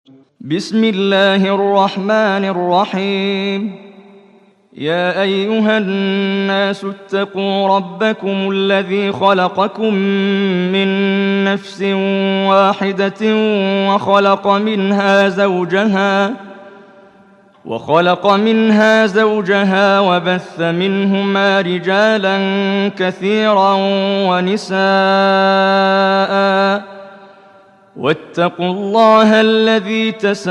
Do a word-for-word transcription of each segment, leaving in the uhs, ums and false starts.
بسم الله الرحمن الرحيم. يا أيها الناس اتقوا ربكم الذي خلقكم من نفس واحدة وخلق منها زوجها وخلق منها زوجها وبث منهما رجالا كثيرا ونساء واتقوا الله الذي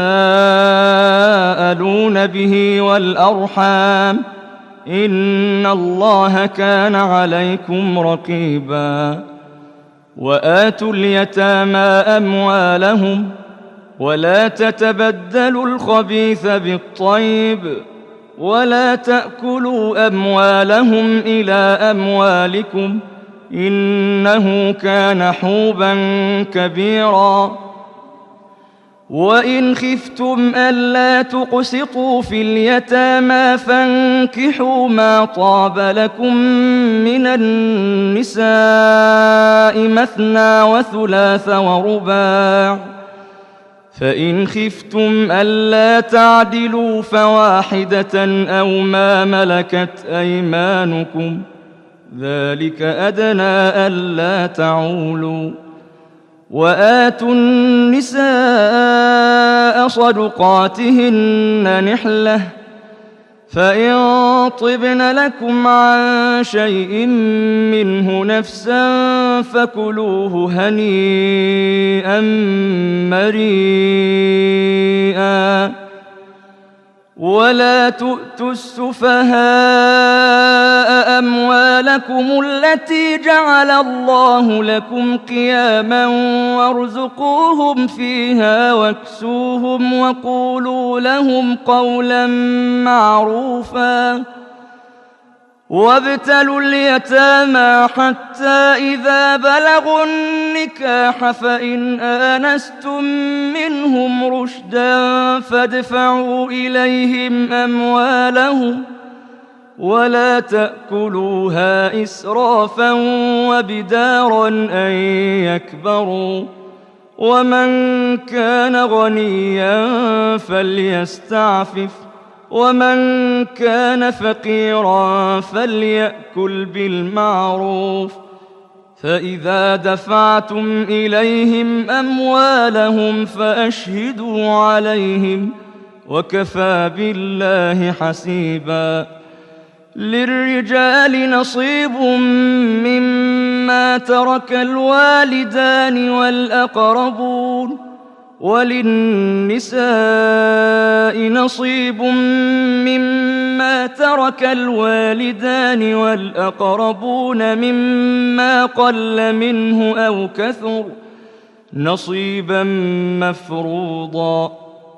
تساءلون به والأرحام إن الله كان عليكم رقيبا. وآتوا اليتامى أموالهم ولا تتبدلوا الخبيث بالطيب ولا تأكلوا أموالهم إلى أموالكم إنه كان حوبا كبيرا. وإن خفتم ألا تقسطوا في اليتامى فانكحوا ما طاب لكم من النساء مثنى وثلاث ورباع، فإن خفتم ألا تعدلوا فواحدة أو ما ملكت أيمانكم ذلك أدنى ألا تعولوا. وآتوا النساء صدقاتهن نحلة، فإن طبن لكم عن شيء منه نفسا فكلوه هنيئا مريئا. ولا تؤتوا السفهاء أموالكم التي جعل الله لكم قياما وارزقوهم فيها واكسوهم وقولوا لهم قولا معروفا. وابتلوا اليتامى حتى إذا بلغوا النكاح فإن آنستم منهم رشدا فادفعوا إليهم أموالهم ولا تأكلوها إسرافا وبدارا أن يكبروا. ومن كان غنيا فليستعفف ومن كان فقيرا فليأكل بالمعروف. فإذا دفعتم إليهم أموالهم فأشهدوا عليهم وكفى بالله حسيبا. للرجال نصيب مما ترك الوالدان والأقربون وللنساء نصيب مما ترك الوالدان والأقربون مما قل منه أو كثر نصيبا مفروضا.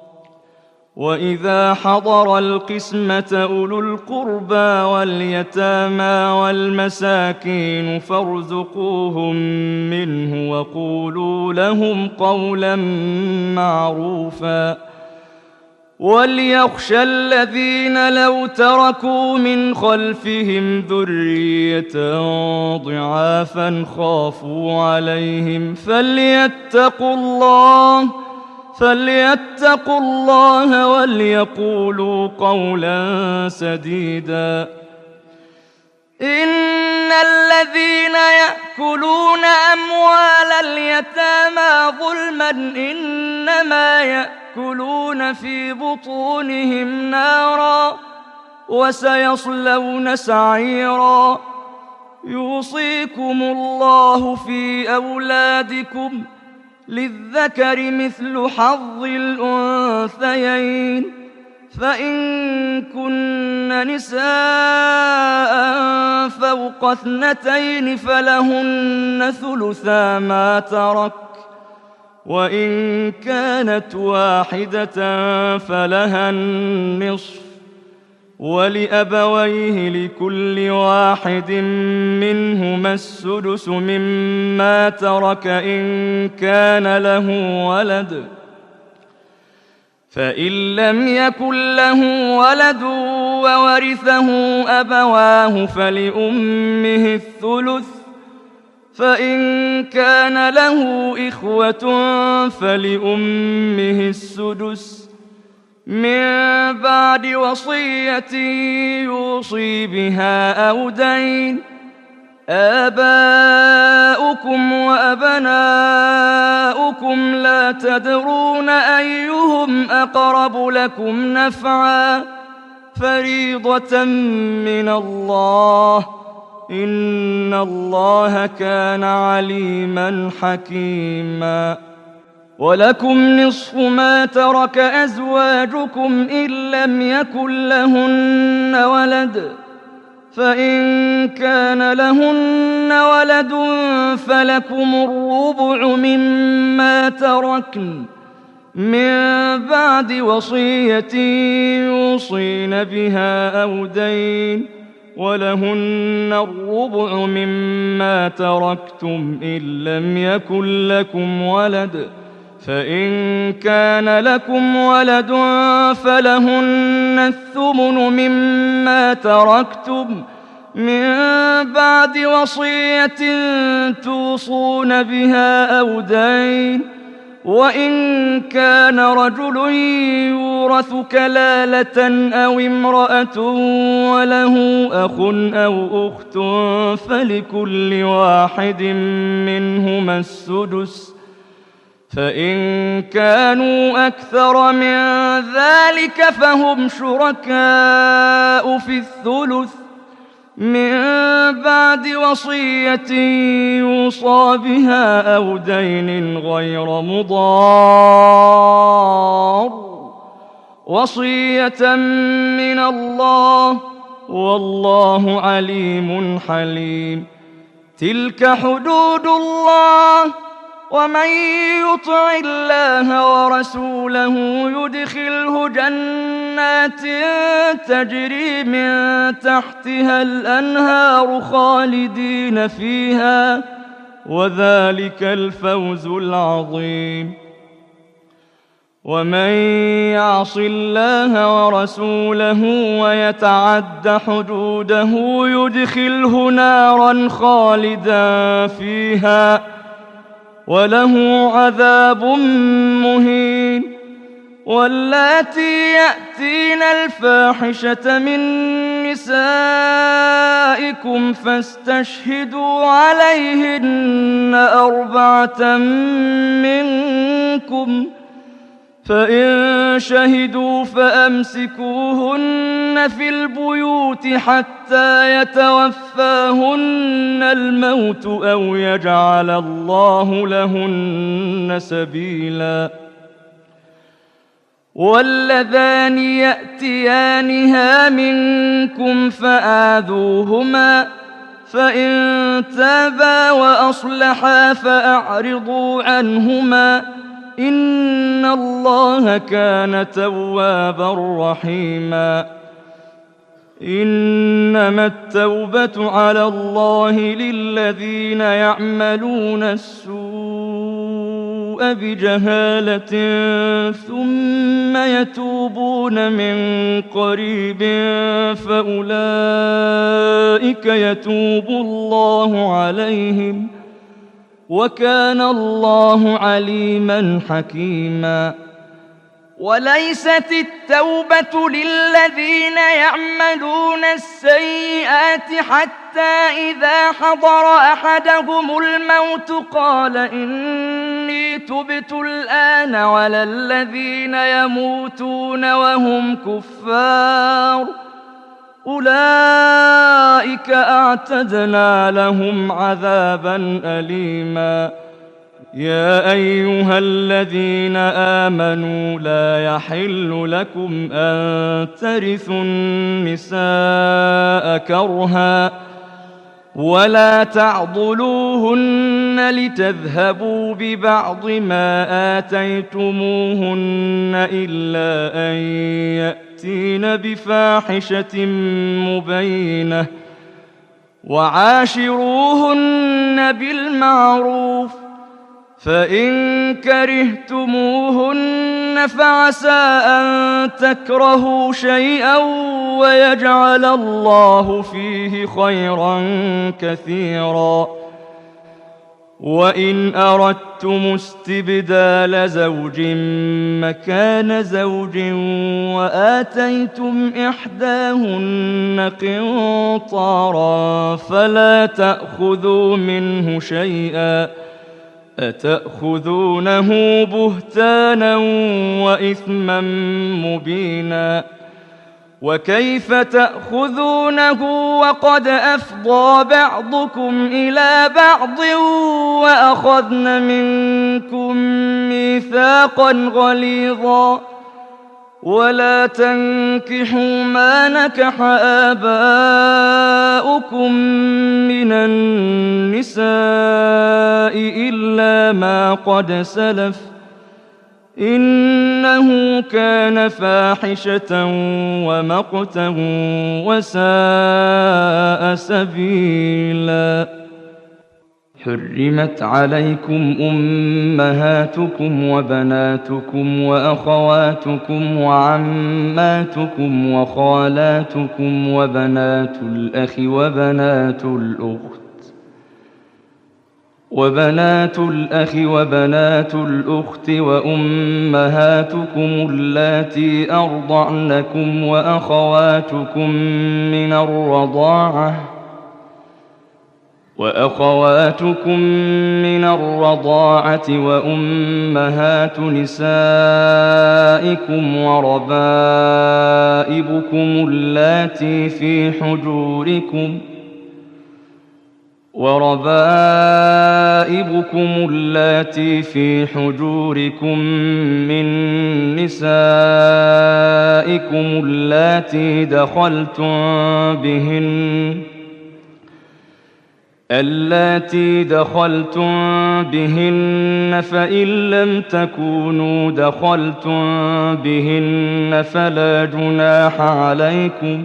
وإذا حضر القسمة أولو القربى واليتامى والمساكين فارزقوهم منه وقولوا لهم قولا معروفا. وليخشى الذين لو تركوا من خلفهم ذرية ضعافا خافوا عليهم فليتقوا الله فليتقوا الله وليقولوا قولا سديدا. إن الذين يأكلون أموال اليتامى ظلما إنما يأكلون في بطونهم نارا وسيصلون سعيرا. يوصيكم الله في أولادكم للذكر مثل حظ الأنثيين، فإن كن نساء فوق اثنتين فلهن ثلثا ما ترك، وإن كانت واحدة فلها النصف، ولأبويه لكل واحد منهما السدس مما ترك إن كان له ولد، فإن لم يكن له ولد وورثه أبواه فلأمه الثلث، فإن كان له إخوة فلأمه السدس من بعد وصية يوصي بها أو دين. آباؤكم وأبناؤكم لا تدرون أيهم أقرب لكم نفعا فريضة من الله إن الله كان عليما حكيما. ولكم نصف ما ترك أزواجكم إن لم يكن لهن ولد، فإن كان لهن ولد فلكم الربع مما تركن من بعد وصية يوصين بها أو دين، ولهن الربع مما تركتم إن لم يكن لكم ولد، فإن كان لكم ولد فلهن الثمن مما تركتم من بعد وصية توصون بها أو دين. وإن كان رجل يورث كلالة أو امرأة وله أخ أو أخت فلكل واحد منهما السدس، فإن كانوا أكثر من ذلك فهم شركاء في الثلث من بعد وصية يوصى بها أو دين غير مضار، وصية من الله والله عليم حليم. تلك حدود الله ومن يطع الله ورسوله يدخله جنات تجري من تحتها الأنهار خالدين فيها وذلك الفوز العظيم. ومن يعص الله ورسوله ويتعد حدوده يدخله نارا خالدا فيها وله عذاب مهين. واللاتي يأتين الفاحشة من نسائكم فاستشهدوا عليهن أربعة منكم، فإن شهدوا فأمسكوهن في البيوت حتى يتوفاهن الموت أو يجعل الله لهن سبيلا. واللذان يأتيانها منكم فآذوهما، فإن تابا وأصلحا فأعرضوا عنهما إن الله كان توابا رحيما. إنما التوبة على الله للذين يعملون السوء بجهالة ثم يتوبون من قريب فأولئك يتوب الله عليهم وكان الله عليما حكيما. وليست التوبة للذين يعملون السيئات حتى إذا حضر أحدهم الموت قال إني تبت الآن، ولا الذين يموتون وهم كفار أولئك أعتدنا لهم عذابا أليما. يا أيها الذين آمنوا لا يحل لكم أن ترثوا النساء كرها ولا تعضلوهن لتذهبوا ببعض ما آتيتموهن إلا أن يأتين بفاحشة مبينة وعاشروهن بالمعروف، فإن كرهتموهن فعسى أن تكرهوا شيئا ويجعل الله فيه خيرا كثيرا. وإن أردتم استبدال زوج مكان زوج وآتيتم إحداهن قنطارا فلا تأخذوا منه شيئا أتأخذونه بهتانا وإثما مبينا وكيف تأخذونه وقد أفضى بعضكم إلى بعض وأخذن منكم ميثاقا غليظا ولا تنكحوا ما نكح آباؤكم من النساء إلا ما قد سلف إنه كان فاحشة ومقتا وساء سبيلا حرمت عليكم أمهاتكم وبناتكم وأخواتكم وعماتكم وخالاتكم وبنات الأخ وبنات الأخت وبنات الأخ وبنات الأخت وأمهاتكم اللاتي أرضعنكم وأخواتكم من الرضاعة وأخواتكم من الرضاعة وأمهات نسائكم وربائبكم اللاتي في حجوركم وربائبكم اللاتي في حجوركم من نسائكم اللاتي دخلتم بهن اللاتي دخلتم بهن فإن لم تكونوا دخلتم بهن فلا جناح عليكم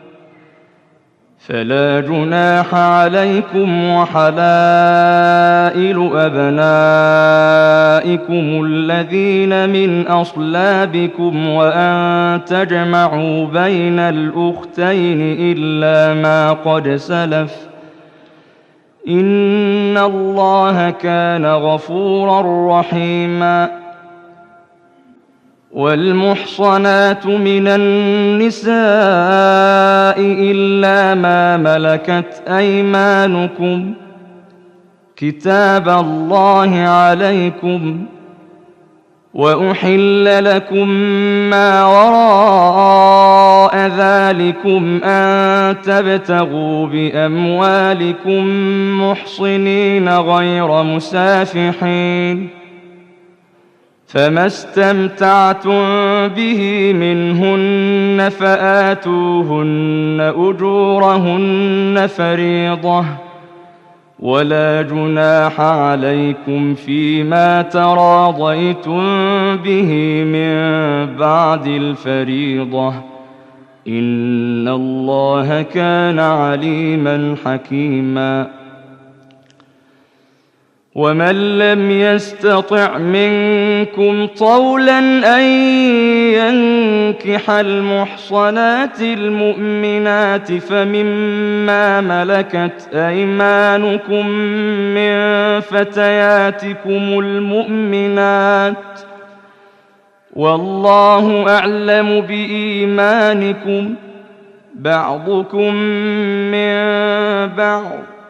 فلا جناح عليكم وحلائل أبنائكم الذين من أصلابكم وأن تجمعوا بين الأختين إلا ما قد سلف إن الله كان غفورا رحيما والمحصنات من النساء إلا ما ملكت أيمانكم كتاب الله عليكم وأحل لكم ما وراء ذلكم أن تبتغوا بأموالكم محصنين غير مسافحين فما استمتعتم به منهن فآتوهن أجورهن فريضة ولا جناح عليكم فيما تراضيتم به من بعد الفريضة إن الله كان عليما حكيما ومن لم يستطع منكم طولا أن ينكح المحصنات المؤمنات فمما ملكت أيمانكم من فتياتكم المؤمنات والله أعلم بإيمانكم بعضكم من بعض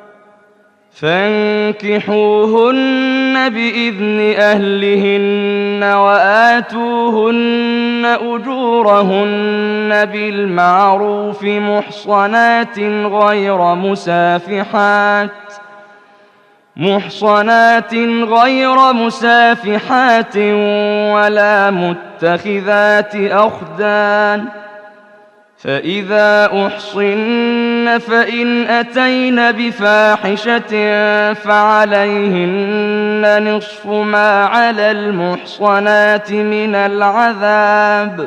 فانكحوهن بإذن أهلهن وآتوهن أجورهن بالمعروف محصنات غير مسافحات محصنات غير مسافحات ولا متخذات أخدان فإذا أحصن فإن أتين بفاحشة فعليهن نصف ما على المحصنات من العذاب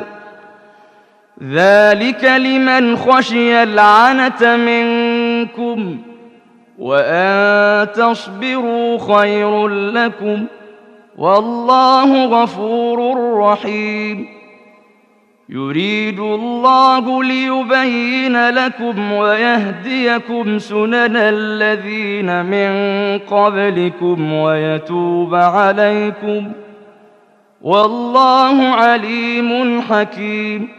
ذلك لمن خشي العنة منكم وأن تصبروا خير لكم والله غفور رحيم يريد الله ليبين لكم ويهديكم سنن الذين من قبلكم ويتوب عليكم والله عليم حكيم.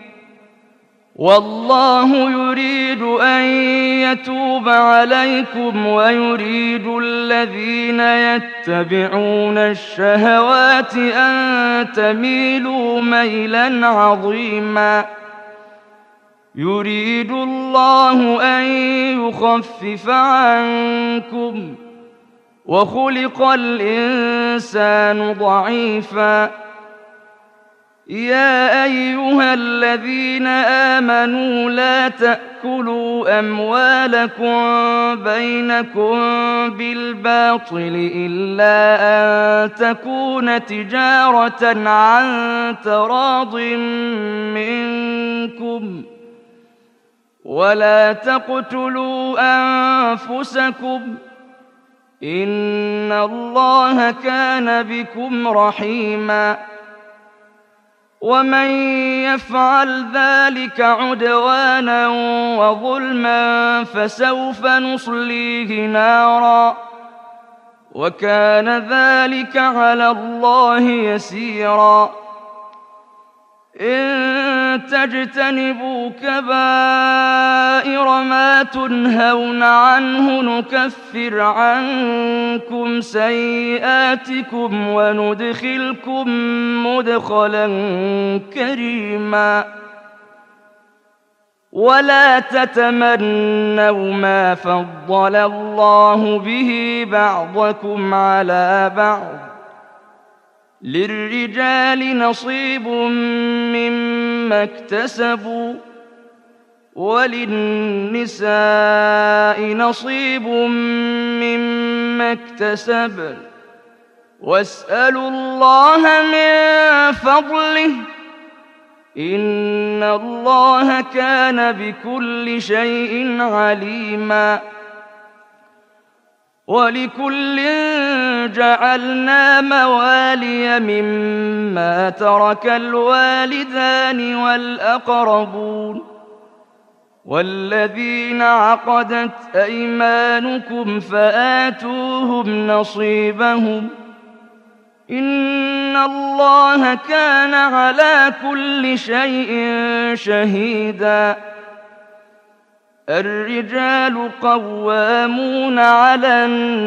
والله يريد أن يتوب عليكم ويريد الذين يتبعون الشهوات أن تميلوا ميلا عظيما. يريد الله أن يخفف عنكم وخلق الإنسان ضعيفا. يا أيها الذين آمنوا لا تأكلوا أموالكم بينكم بالباطل إلا أن تكون تجارة عن تراض منكم ولا تقتلوا أنفسكم إن الله كان بكم رحيما. ومن يفعل ذلك عدوانا وظلما فسوف نصليه نارا وكان ذلك على الله يسيرا. إن تجتنبوا كبائر ما تنهون عنه نكفر عنكم سيئاتكم وندخلكم مدخلا كريما. ولا تتمنوا ما فضل الله به بعضكم على بعض للرجال نصيب مما اكتسبوا وللنساء نصيب مما اكتسبن واسألوا الله من فضله إن الله كان بكل شيء عليما. ولكل جعلنا موالي مما ترك الوالدان والأقربون والذين عقدت أيمانكم فآتوهم نصيبهم إن الله كان على كل شيء شهيدا. الرجال قوامون على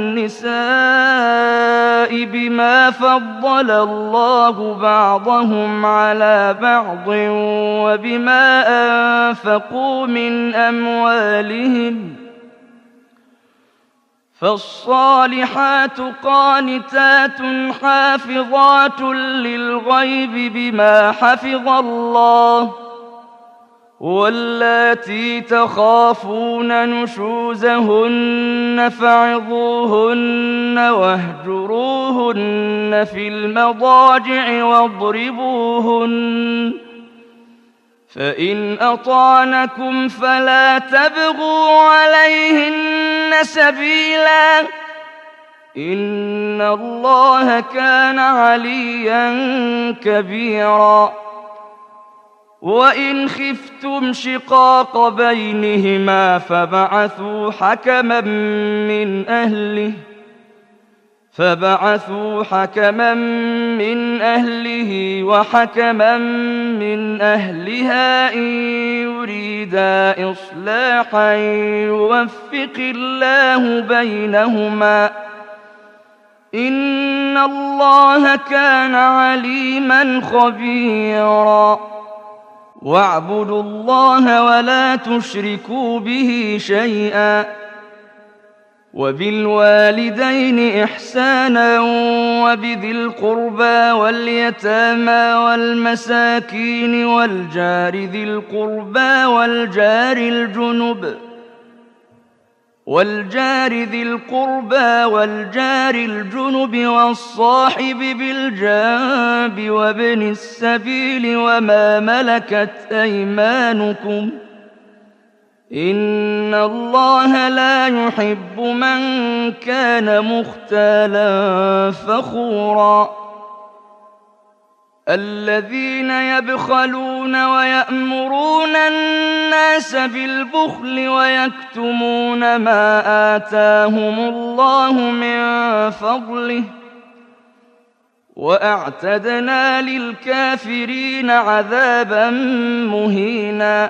النساء بما فضل الله بعضهم على بعض وبما أنفقوا من أموالهم فالصالحات قانتات حافظات للغيب بما حفظ الله واللاتي تخافون نشوزهن فعظوهن واهجروهن في المضاجع واضربوهن فإن أطعنكم فلا تبغوا عليهن سبيلا إن الله كان عليا كبيرا. وإن خفتم شقاق بينهما فبعثوا حكما من أهله فبعثوا حكما من أهله وحكما من أهلها إن يريدا إصلاحا يوفق الله بينهما إن الله كان عليما خبيرا. واعبدوا الله ولا تشركوا به شيئا وبالوالدين إحسانا وبذي القربى واليتامى والمساكين والجار ذي القربى والجار الجنب والجار ذي القربى والجار الجنب والصاحب بالجنب وابن السبيل وما ملكت أيمانكم إن الله لا يحب من كان مختالا فخورا. الذين يبخلون ويأمرون الناس بالبخل ويكتمون ما آتاهم الله من فضله وأعتدنا للكافرين عذابا مهينا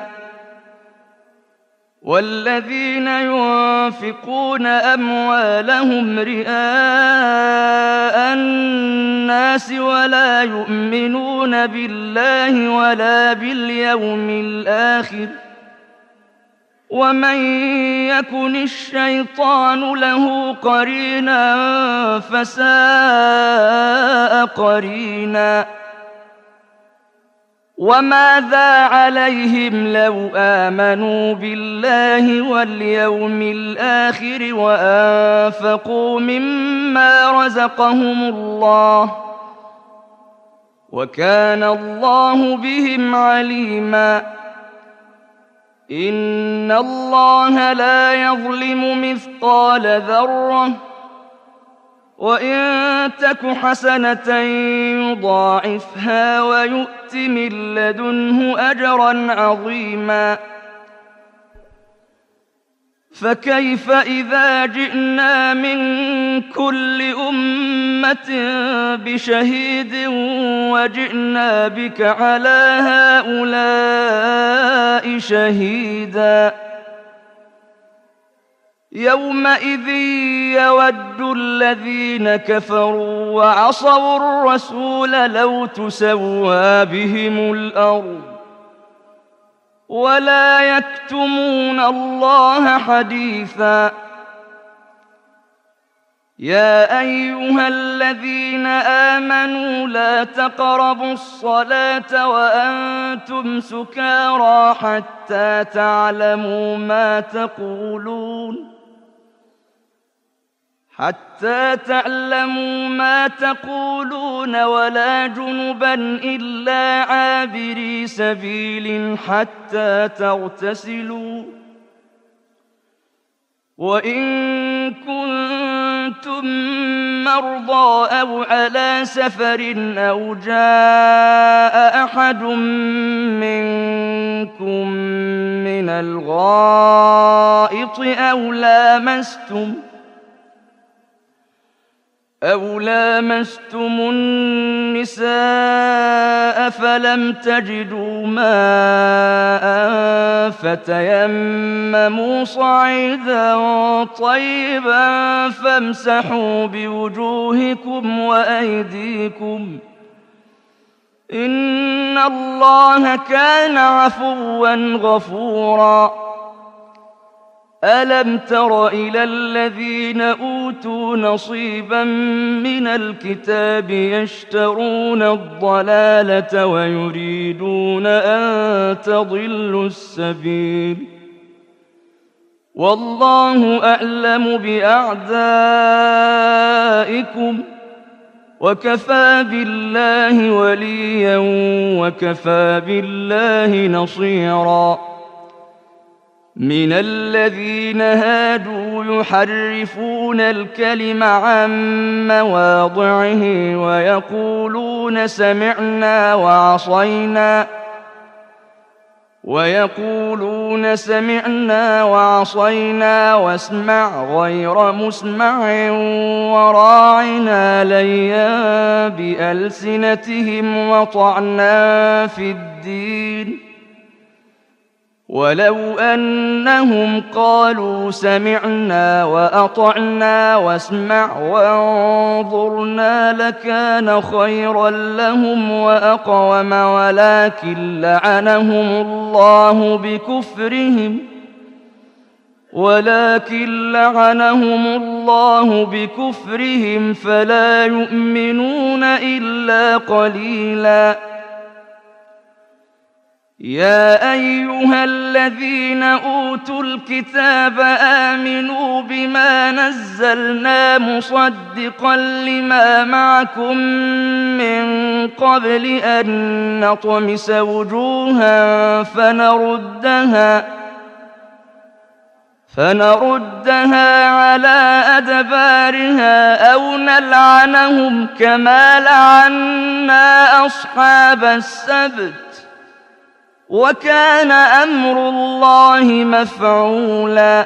والذين ينفقون أموالهم رئاء الناس ولا يؤمنون بالله ولا باليوم الآخر ومن يكن الشيطان له قرينا فساء قرينا وماذا عليهم لو آمنوا بالله واليوم الآخر وأنفقوا مما رزقهم الله وكان الله بهم عليما إن الله لا يظلم مثقال ذرة وإن تك حسنة يضاعفها ويؤت من لدنه أجرا عظيما فكيف إذا جئنا من كل أمة بشهيد وجئنا بك على هؤلاء شهيدا يومئذ يود الذين كفروا وعصوا الرسول لو تسوى بهم الأرض ولا يكتمون الله حديثا يا أيها الذين آمنوا لا تقربوا الصلاة وأنتم سكارى حتى تعلموا ما تقولون حتى تعلموا ما تقولون ولا جنبا إلا عابري سبيل حتى تغتسلوا وإن كنتم مرضى أو على سفر أو جاء أحد منكم من الغائط أو لامستم أو لامستم النساء فلم تجدوا ماء فتيمموا صعيدا طيبا فامسحوا بوجوهكم وأيديكم إن الله كان عفوا غفورا ألم تر إلى الذين أوتوا نصيبا من الكتاب يشترون الضلالة ويريدون أن تضلوا السبيل والله أعلم بأعدائكم وكفى بالله وليا وكفى بالله نصيرا من الذين هادوا يحرفون الكلم عن مواضعه ويقولون سمعنا وعصينا ويقولون سمعنا وعصينا واسمع غير مسمع وراعنا ليا بألسنتهم وطعنا في الدين ولو أنهم قالوا سمعنا وأطعنا واسمع وانظرنا لكان خيرا لهم وأقوم ولكن لعنهم الله بكفرهم ولكن لعنهم الله بكفرهم فلا يؤمنون إلا قليلا يا أيها الذين أوتوا الكتاب آمنوا بما نزلنا مصدقا لما معكم من قبل أن نطمس وجوها فنردها فنردها على أدبارها أو نلعنهم كما لعنا أصحاب السبت وكان أمر الله مفعولا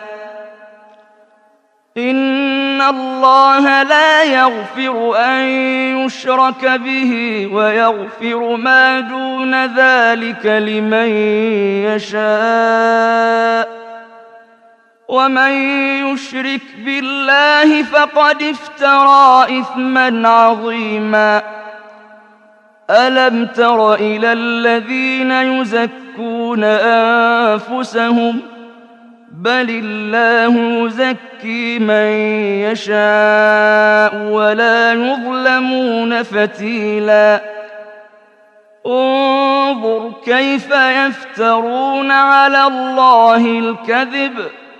إن الله لا يغفر أن يشرك به ويغفر ما دون ذلك لمن يشاء ومن يشرك بالله فقد افترى إثما عظيما ألم تر إلى الذين يزكون أنفسهم بل الله يزكي من يشاء ولا يظلمون فتيلا انظر كيف يفترون على الله الكذب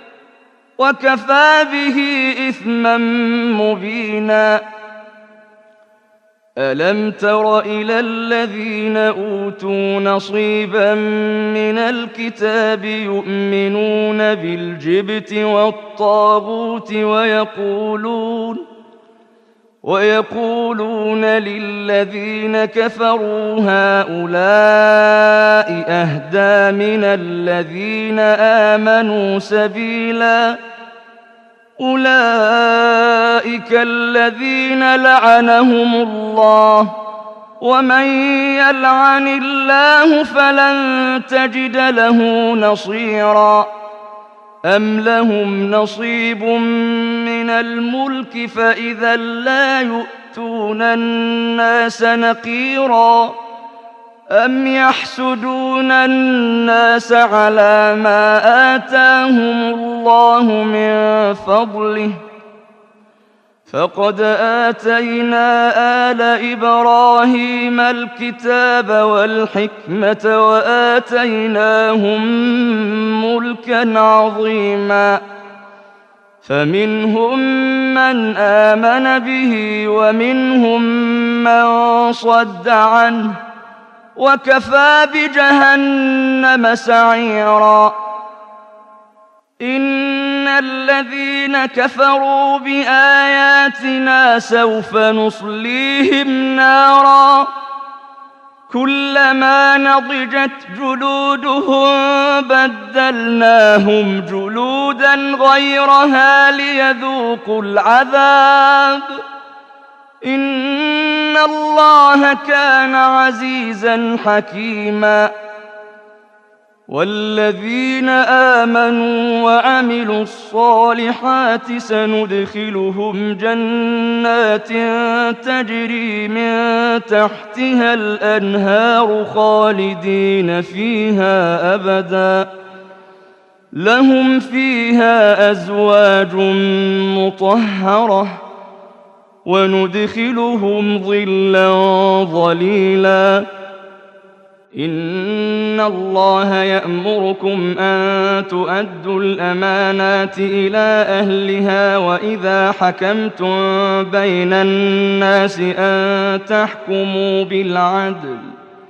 وكفى به إثما مبينا ألم تر إلى الذين أوتوا نصيبا من الكتاب يؤمنون بالجبت والطاغوت ويقولون ويقولون للذين كفروا هؤلاء أهدى من الذين آمنوا سبيلا أولئك الذين لعنهم الله ومن يلعن الله فلن تجد له نصيرا أم لهم نصيب من الملك فإذا لا يؤتون الناس نقيرا أم يحسدون الناس على ما آتاهم الله من فضله فقد آتينا آل إبراهيم الكتاب والحكمة وآتيناهم ملكا عظيما فمنهم من آمن به ومنهم من صد عنه وكفى بجهنم سعيرا إن الذين كفروا بآياتنا سوف نصليهم نارا كلما نضجت جلودهم بدلناهم جلودا غيرها ليذوقوا العذاب إن الله كان عزيزا حكيما والذين آمنوا وعملوا الصالحات سندخلهم جنات تجري من تحتها الأنهار خالدين فيها أبدا لهم فيها أزواج مطهرة وندخلهم ظلا ظليلا إن الله يأمركم أن تؤدوا الأمانات إلى أهلها وإذا حكمتم بين الناس أن تحكموا بالعدل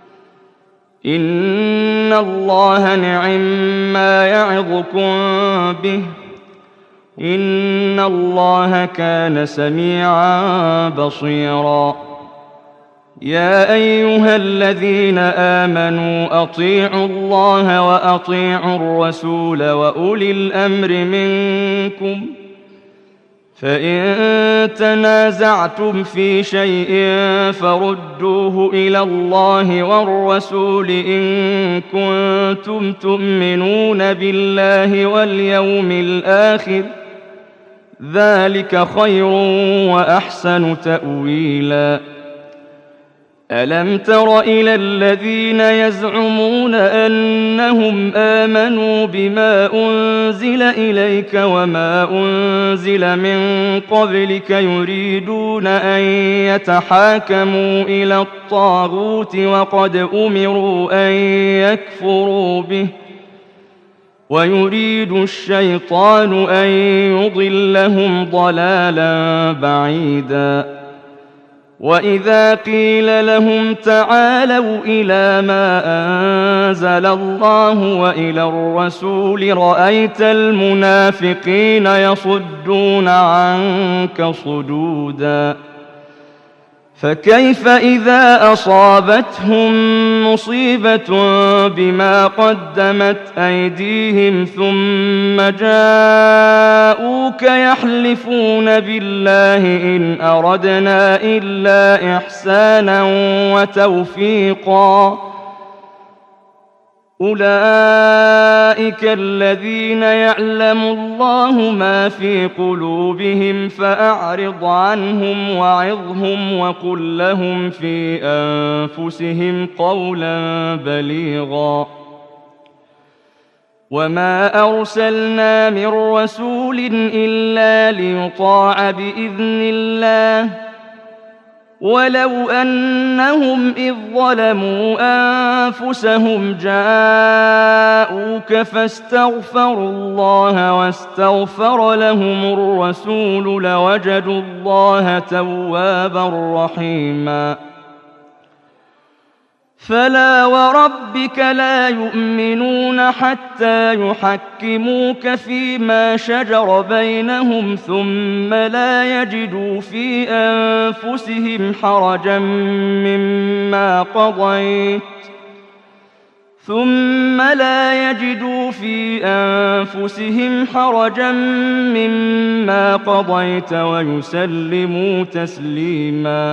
إن الله نعم ما يعظكم به إن الله كان سميعا بصيرا يا أيها الذين آمنوا أطيعوا الله وأطيعوا الرسول وأولي الأمر منكم فإن تنازعتم في شيء فردوه إلى الله والرسول إن كنتم تؤمنون بالله واليوم الآخر ذلك خير وأحسن تأويلا ألم تر إلى الذين يزعمون أنهم آمنوا بما أنزل إليك وما أنزل من قبلك يريدون أن يتحاكموا إلى الطاغوت وقد أمروا أن يكفروا به ويريد الشيطان أن يضلهم ضلالا بعيدا وإذا قيل لهم تعالوا إلى ما أنزل الله وإلى الرسول رأيت المنافقين يصدون عنك صدودا فكيف إذا أصابتهم مصيبة بما قدمت أيديهم ثم جاءوك يحلفون بالله إن أردنا إلا إحسانا وتوفيقا أولئك الذين يعلم الله ما في قلوبهم فأعرض عنهم وعظهم وقل لهم في أنفسهم قولا بليغا وما أرسلنا من رسول إلا ليطاع بإذن الله ولو أنهم إذ ظلموا أنفسهم جاءوك فاستغفروا الله واستغفر لهم الرسول لوجدوا الله توابا رحيما فلا وربك لا يؤمنون حتى يحكموك فيما شجر بينهم ثم لا يجدوا في أنفسهم حرجا مما قضيت ثم لا يجدوا في أنفسهم حرجا مما قضيت ويسلموا تسليما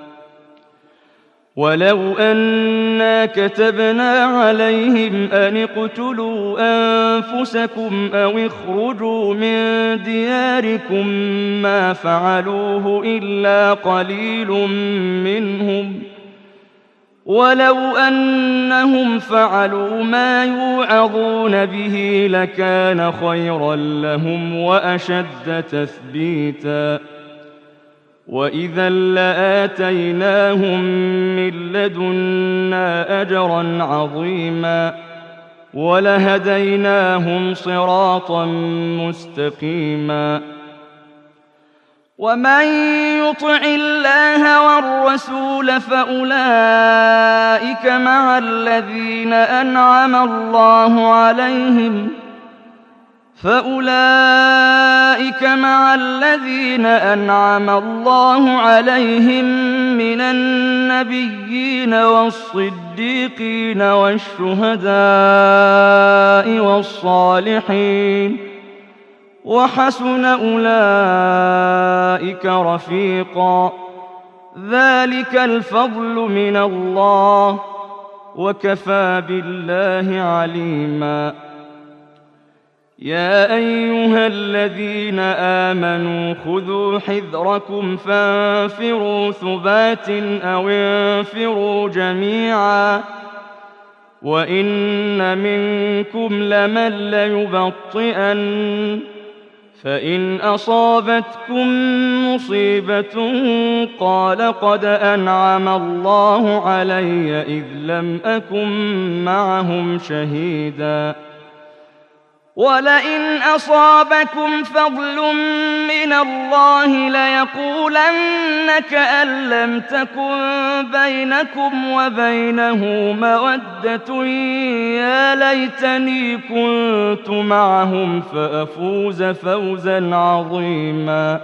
ولو أنا كتبنا عليهم أن اقتلوا أنفسكم أو اخرجوا من دياركم ما فعلوه إلا قليل منهم ولو أنهم فعلوا ما يوعظون به لكان خيرا لهم وأشد تثبيتا وإذا لآتيناهم من لدنا أجرا عظيما ولهديناهم صراطا مستقيما ومن يطع الله والرسول فأولئك مع الذين أنعم الله عليهم فأولئك مع الذين أنعم الله عليهم من النبيين والصديقين والشهداء والصالحين وحسن أولئك رفيقا ذلك الفضل من الله وكفى بالله عليما يا أيها الذين آمنوا خذوا حذركم فانفروا ثبات أو انفروا جميعا وإن منكم لمن ليبطئن فإن أصابتكم مصيبة قال قد أنعم الله علي إذ لم أكن معهم شهيدا ولئن أصابكم فضل من الله ليقولن كأن لم تكن بينكم وبينه مودة يا ليتني كنت معهم فأفوز فوزا عظيما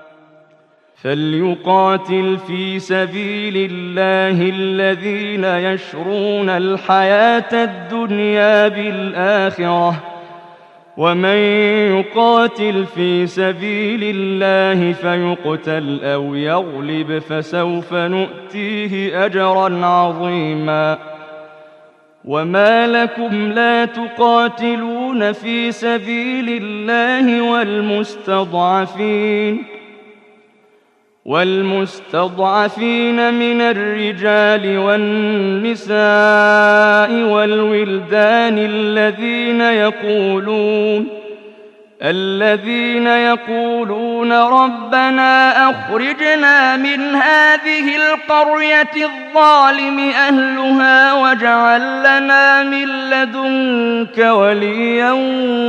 فليقاتل في سبيل الله الذين يشرون الحياة الدنيا بالآخرة ومن يقاتل في سبيل الله فيقتل أو يغلب فسوف نؤتيه أجرا عظيما وما لكم لا تقاتلون في سبيل الله والمستضعفين والمستضعفين من الرجال والنساء والولدان الذين يقولون الذين يقولون ربنا أخرجنا من هذه القرية الظالم أهلها واجعل لنا من لدنك وليا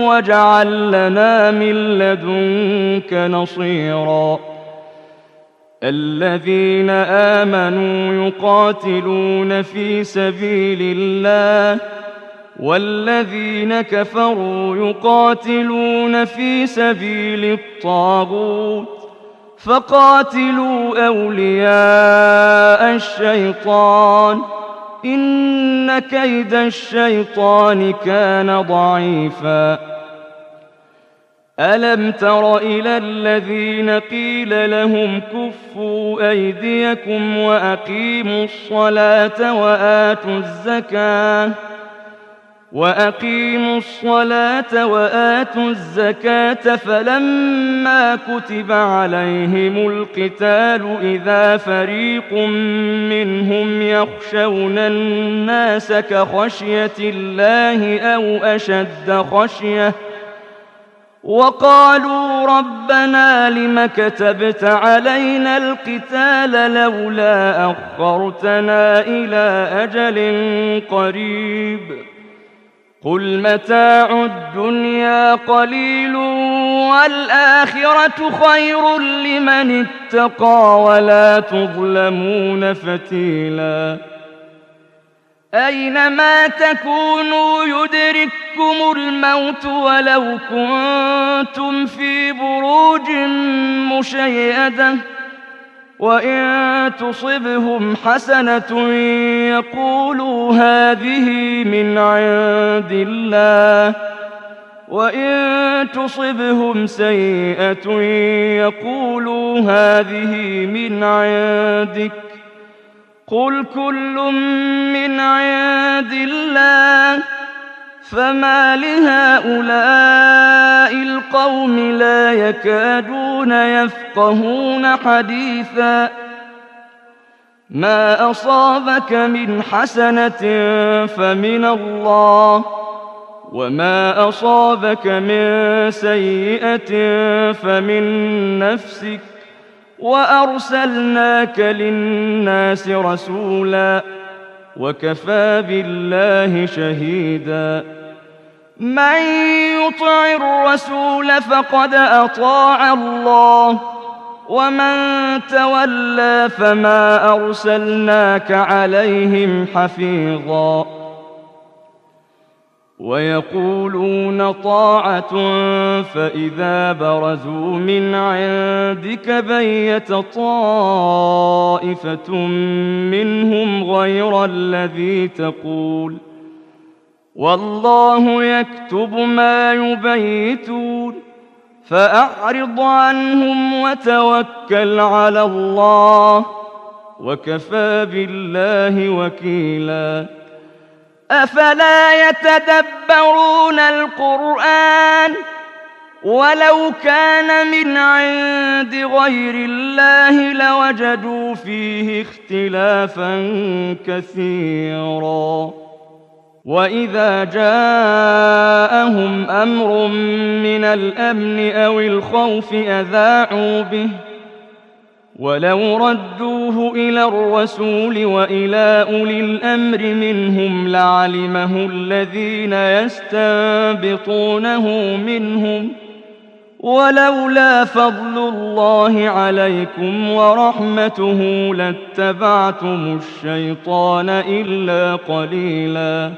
واجعل لنا من لدنك نصيرا الذين آمنوا يقاتلون في سبيل الله والذين كفروا يقاتلون في سبيل الطاغوت فقاتلوا أولياء الشيطان إن كيد الشيطان كان ضعيفا ألم تر إلى الذين قيل لهم كفوا أيديكم وأقيموا الصلاة وآتوا الزكاة وأقيموا الصلاة وآتوا الزكاة فلما كتب عليهم القتال إذا فريق منهم يخشون الناس كخشية الله أو أشد خشية وقالوا ربنا لم كتبت علينا القتال لولا أخرتنا إلى أجل قريب قل متاع الدنيا قليل والآخرة خير لمن اتقى ولا تظلمون فتيلا أينما تكونوا يدرككم الموت ولو كنتم في بروج مشيدة وإن تصبهم حسنة يقولوا هذه من عند الله وإن تصبهم سيئة يقولوا هذه من عندك قل كل من عند الله فما لهؤلاء القوم لا يكادون يفقهون حديثا ما أصابك من حسنة فمن الله وما أصابك من سيئة فمن نفسك وأرسلناك للناس رسولا وكفى بالله شهيدا من يطع الرسول فقد أطاع الله ومن تولى فما أرسلناك عليهم حفيظا ويقولون طاعة فإذا برزوا من عندك بيت طائفة منهم غير الذي تقول والله يكتب ما يبيتون فأعرض عنهم وتوكل على الله وكفى بالله وكيلا أفلا يتدبرون القرآن ولو كان من عند غير الله لوجدوا فيه اختلافا كثيرا وإذا جاءهم أمر من الأمن أو الخوف أذاعوا به ولو ردوه إلى الرسول وإلى أولي الأمر منهم لعلمه الذين يستنبطونه منهم ولولا فضل الله عليكم ورحمته لاتبعتم الشيطان إلا قليلا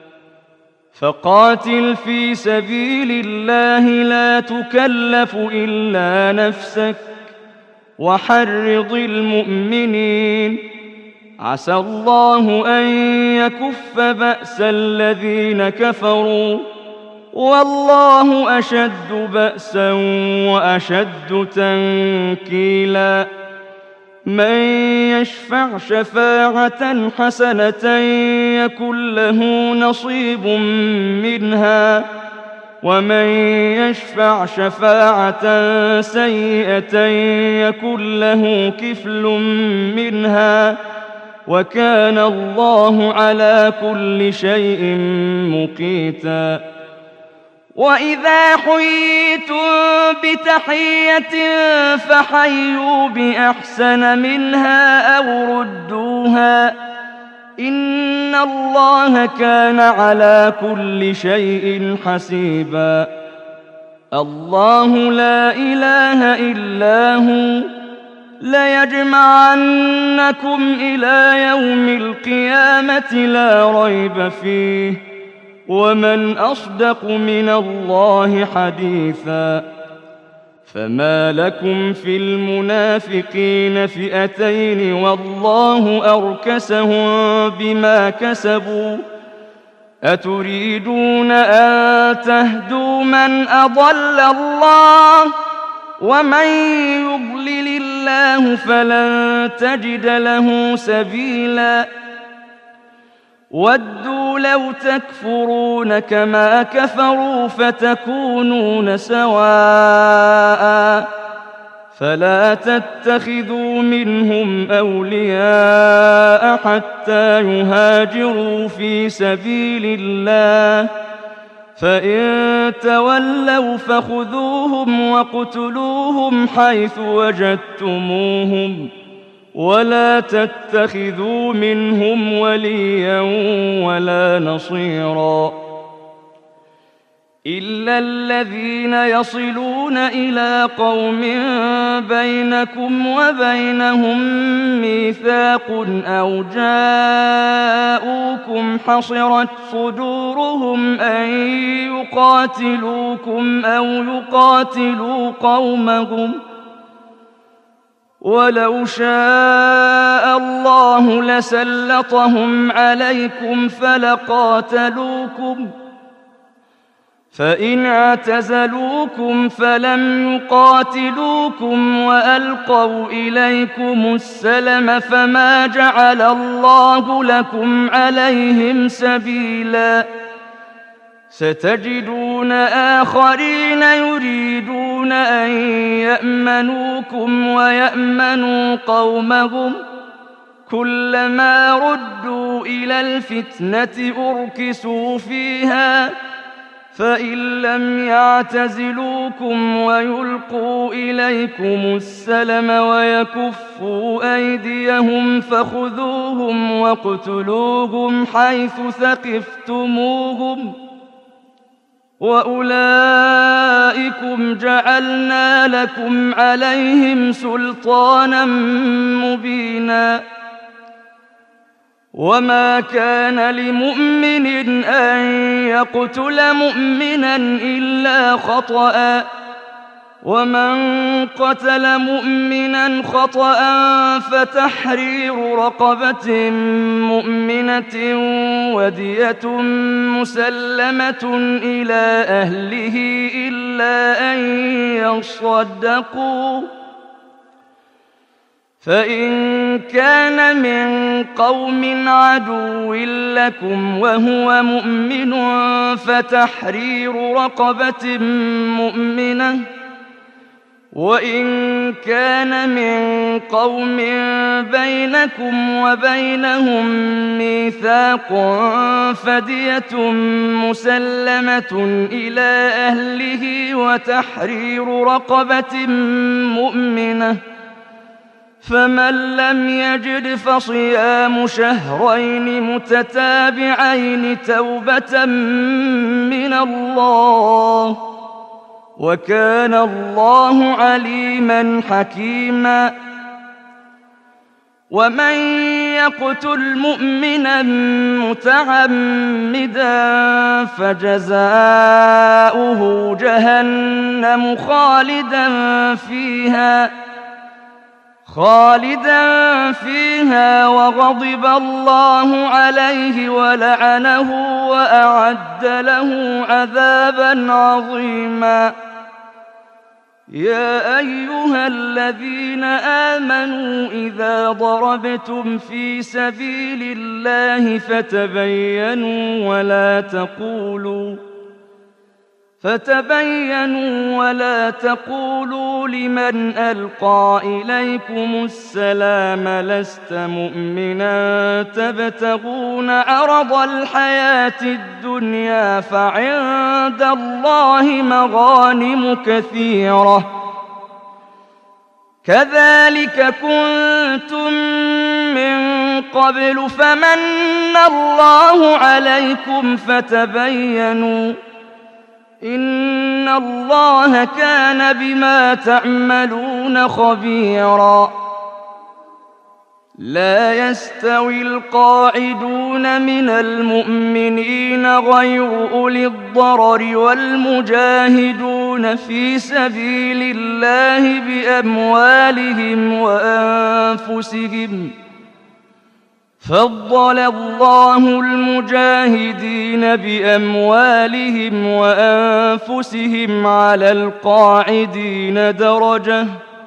فقاتل في سبيل الله لا تكلف إلا نفسك وحرض المؤمنين عسى الله أن يكف بأس الذين كفروا والله أشد بأسا وأشد تنكيلا من يشفع شفاعة حسنة يكن له نصيب منها ومن يشفع شفاعة سيئة يكن له كفل منها وكان الله على كل شيء مقيتا وإذا حييتم بتحية فحيوا بأحسن منها أو ردوها إن الله كان على كل شيء حسيبا الله لا إله إلا هو ليجمعنكم إلى يوم القيامة لا ريب فيه ومن أصدق من الله حديثا. فما لكم في المنافقين فئتين والله أركسهم بما كسبوا أتريدون أن تهدوا من أضل الله ومن يضلل الله فلن تجد له سبيلا. ودوا لو تكفرون كما كفروا فتكونون سواء فلا تتخذوا منهم أولياء حتى يهاجروا في سبيل الله فإن تولوا فخذوهم واقتلوهم حيث وجدتموهم ولا تتخذوا منهم وليا ولا نصيرا إلا الذين يصلون إلى قوم بينكم وبينهم ميثاق أو جاءوكم حصرت صدورهم أن يقاتلوكم أو يقاتلوا قومهم ولو شاء الله لسلطهم عليكم فلقاتلوكم فإن اعتزلوكم فلم يقاتلوكم وألقوا إليكم السلم فما جعل الله لكم عليهم سبيلا. ستجدون آخرين يريدون أن يأمنوكم ويأمنوا قومهم كلما ردوا إلى الفتنة أركسوا فيها فإن لم يعتزلوكم ويلقوا إليكم السلم ويكفوا أيديهم فخذوهم واقتلوهم حيث ثقفتموهم وأولئكم جعلنا لكم عليهم سلطانا مبينا. وما كان لمؤمن أن يقتل مؤمنا إلا خطأ ومن قتل مؤمنا خطأ فتحرير رقبة مؤمنة ودية مسلمة إلى أهله إلا أن يصدقوا فإن كان من قوم عدو لكم وهو مؤمن فتحرير رقبة مؤمنة وإن كان من قوم بينكم وبينهم ميثاق فدية مسلمة إلى أهله وتحرير رقبة مؤمنة فمن لم يجد فصيام شهرين متتابعين توبة من الله وكان الله عليما حكيما. ومن يقتل مؤمنا متعمدا فجزاؤه جهنم خالدا فيها خالدا فيها وغضب الله عليه ولعنه وأعد له عذابا عظيما. يا أيها الذين آمنوا إذا ضربتم في سبيل الله فتبينوا ولا تقولوا فتبينوا ولا تقولوا لمن ألقى إليكم السلام لست مؤمنا تبتغون عرض الحياة الدنيا فعند الله مغانم كثيرة كذلك كنتم من قبل فمن الله عليكم فتبينوا إن الله كان بما تعملون خبيرا. لا يستوي القاعدون من المؤمنين غير أولي الضرر والمجاهدون في سبيل الله بأموالهم وأنفسهم. فضل الله المجاهدين بأموالهم وأنفسهم على القاعدين درجة،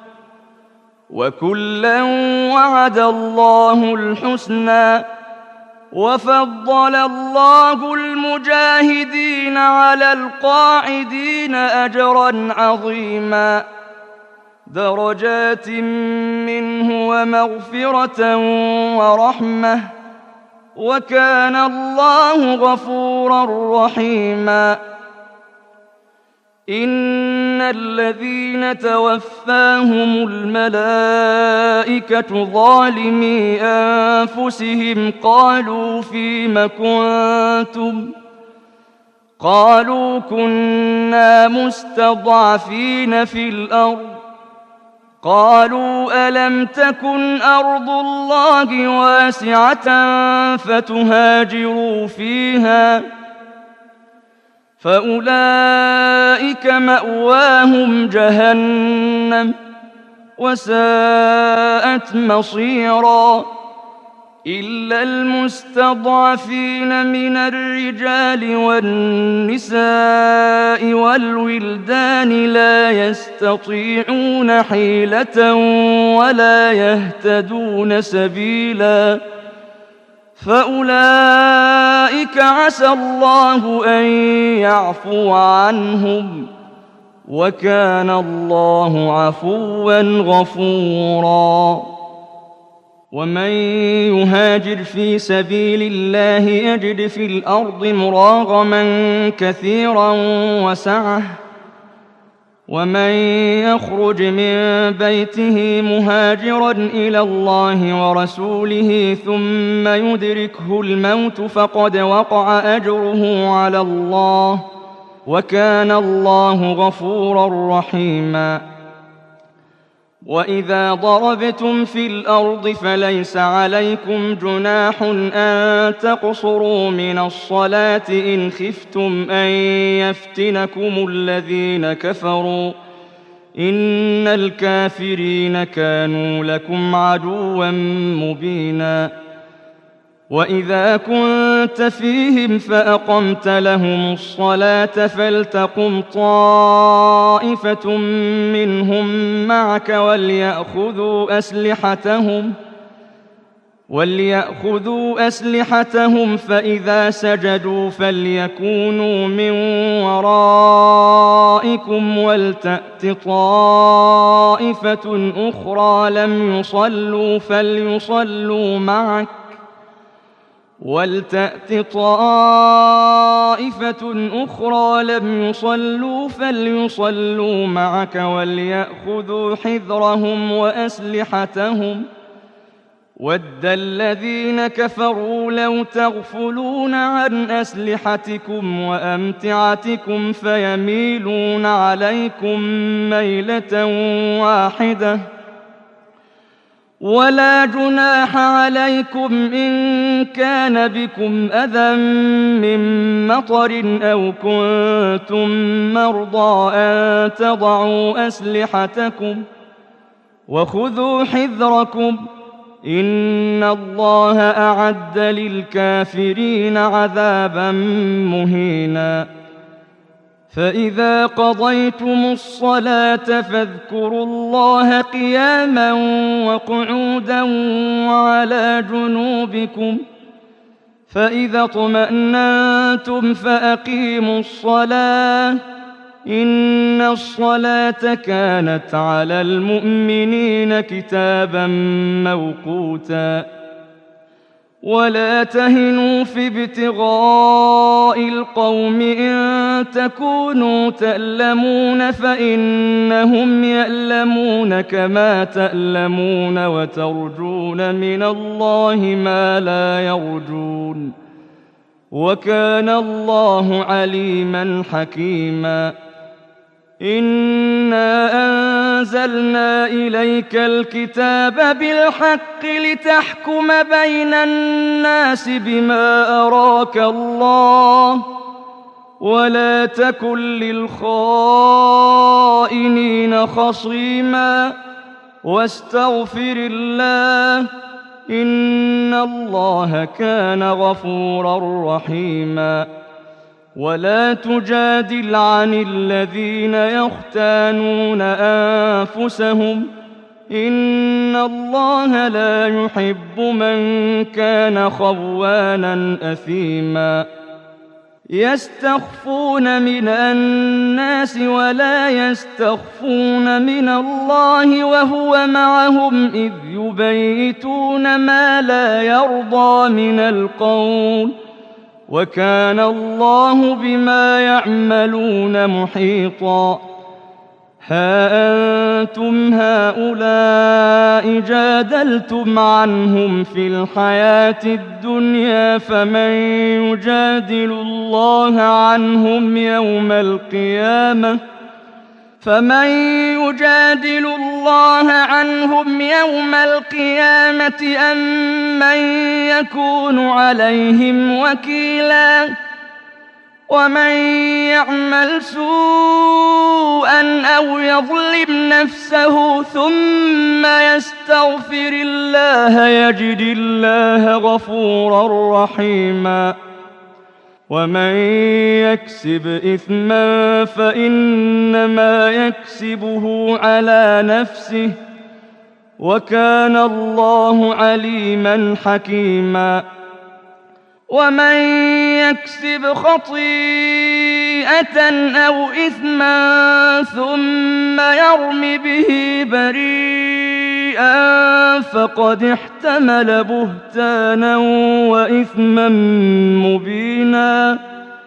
وكلا وعد الله الحسنى. وفضل الله المجاهدين على القاعدين أجرا عظيما، درجات منه ومغفرة ورحمة، وكان الله غفورا رحيما. إن الذين توفاهم الملائكة ظالمي أنفسهم قالوا فيم كنتم؟ قالوا كنا مستضعفين في الأرض. قالوا ألم تكن أرض الله واسعة فتهاجروا فيها؟ فأولئك مأواهم جهنم وساءت مصيرا. إلا المستضعفين من الرجال والنساء والولدان لا يستطيعون حيلة ولا يهتدون سبيلا، فأولئك عسى الله أن يعفو عنهم، وكان الله عفوا غفورا. ومن يهاجر في سبيل الله يجد في الأرض مراغما كثيرا وسعة، ومن يخرج من بيته مهاجرا إلى الله ورسوله ثم يدركه الموت فقد وقع أجره على الله، وكان الله غفورا رحيما. وإذا ضربتم في الأرض فليس عليكم جناح أن تقصروا من الصلاة إن خفتم أن يفتنكم الذين كفروا، إن الكافرين كانوا لكم عدوا مبينا. وإذا كنت فيهم فأقمت لهم الصلاة فلتقم طائفة منهم معك وليأخذوا أسلحتهم وليأخذوا أسلحتهم فإذا سجدوا فليكونوا من ورائكم ولتأت طائفة أخرى لم يصلوا فليصلوا معك ولتأت طائفة أخرى لم يصلوا فليصلوا معك وليأخذوا حذرهم وأسلحتهم. ود الذين كفروا لو تغفلون عن أسلحتكم وأمتعتكم فيميلون عليكم ميلة واحدة. ولا جناح عليكم إن كان بكم أذى من مطر أو كنتم مرضى أن تضعوا أسلحتكم وخذوا حذركم، إن الله أعد للكافرين عذابا مهينا. فإذا قضيتم الصلاة فاذكروا الله قياما وقعودا وعلى جنوبكم، فإذا اطمأننتم فأقيموا الصلاة، إن الصلاة كانت على المؤمنين كتابا موقوتا. ولا تهنوا في ابتغاء القوم إن تكونوا تألمون فإنهم يألمون كما تألمون وترجون من الله ما لا يرجون، وكان الله عليما حكيما. إنا أنزلنا إليك الكتاب بالحق لتحكم بين الناس بما أراك الله ولا تكن للخائنين خصيما واستغفر الله إن الله كان غفورا رحيما. ولا تجادل عن الذين يختانون أنفسهم إن الله لا يحب من كان خوانا أثيما. يستخفون من الناس ولا يستخفون من الله وهو معهم إذ يبيتون ما لا يرضى من القول وكان الله بما يعملون محيطا. ها أنتم هؤلاء جادلتم عنهم في الحياة الدنيا فمن يجادل الله عنهم يوم القيامة فمن يجادل الله عنهم يوم القيامة أم من يكون عليهم وكيلا. ومن يعمل سوءا أو يظلم نفسه ثم يستغفر الله يجد الله غفورا رحيما. ومن يكسب إثما فإنما يكسبه على نفسه وكان الله عليما حكيما. ومن يكسب خطيئة أو إثما ثم يرم به بريئا فقد احتمل بهتانا وإثما مبينا.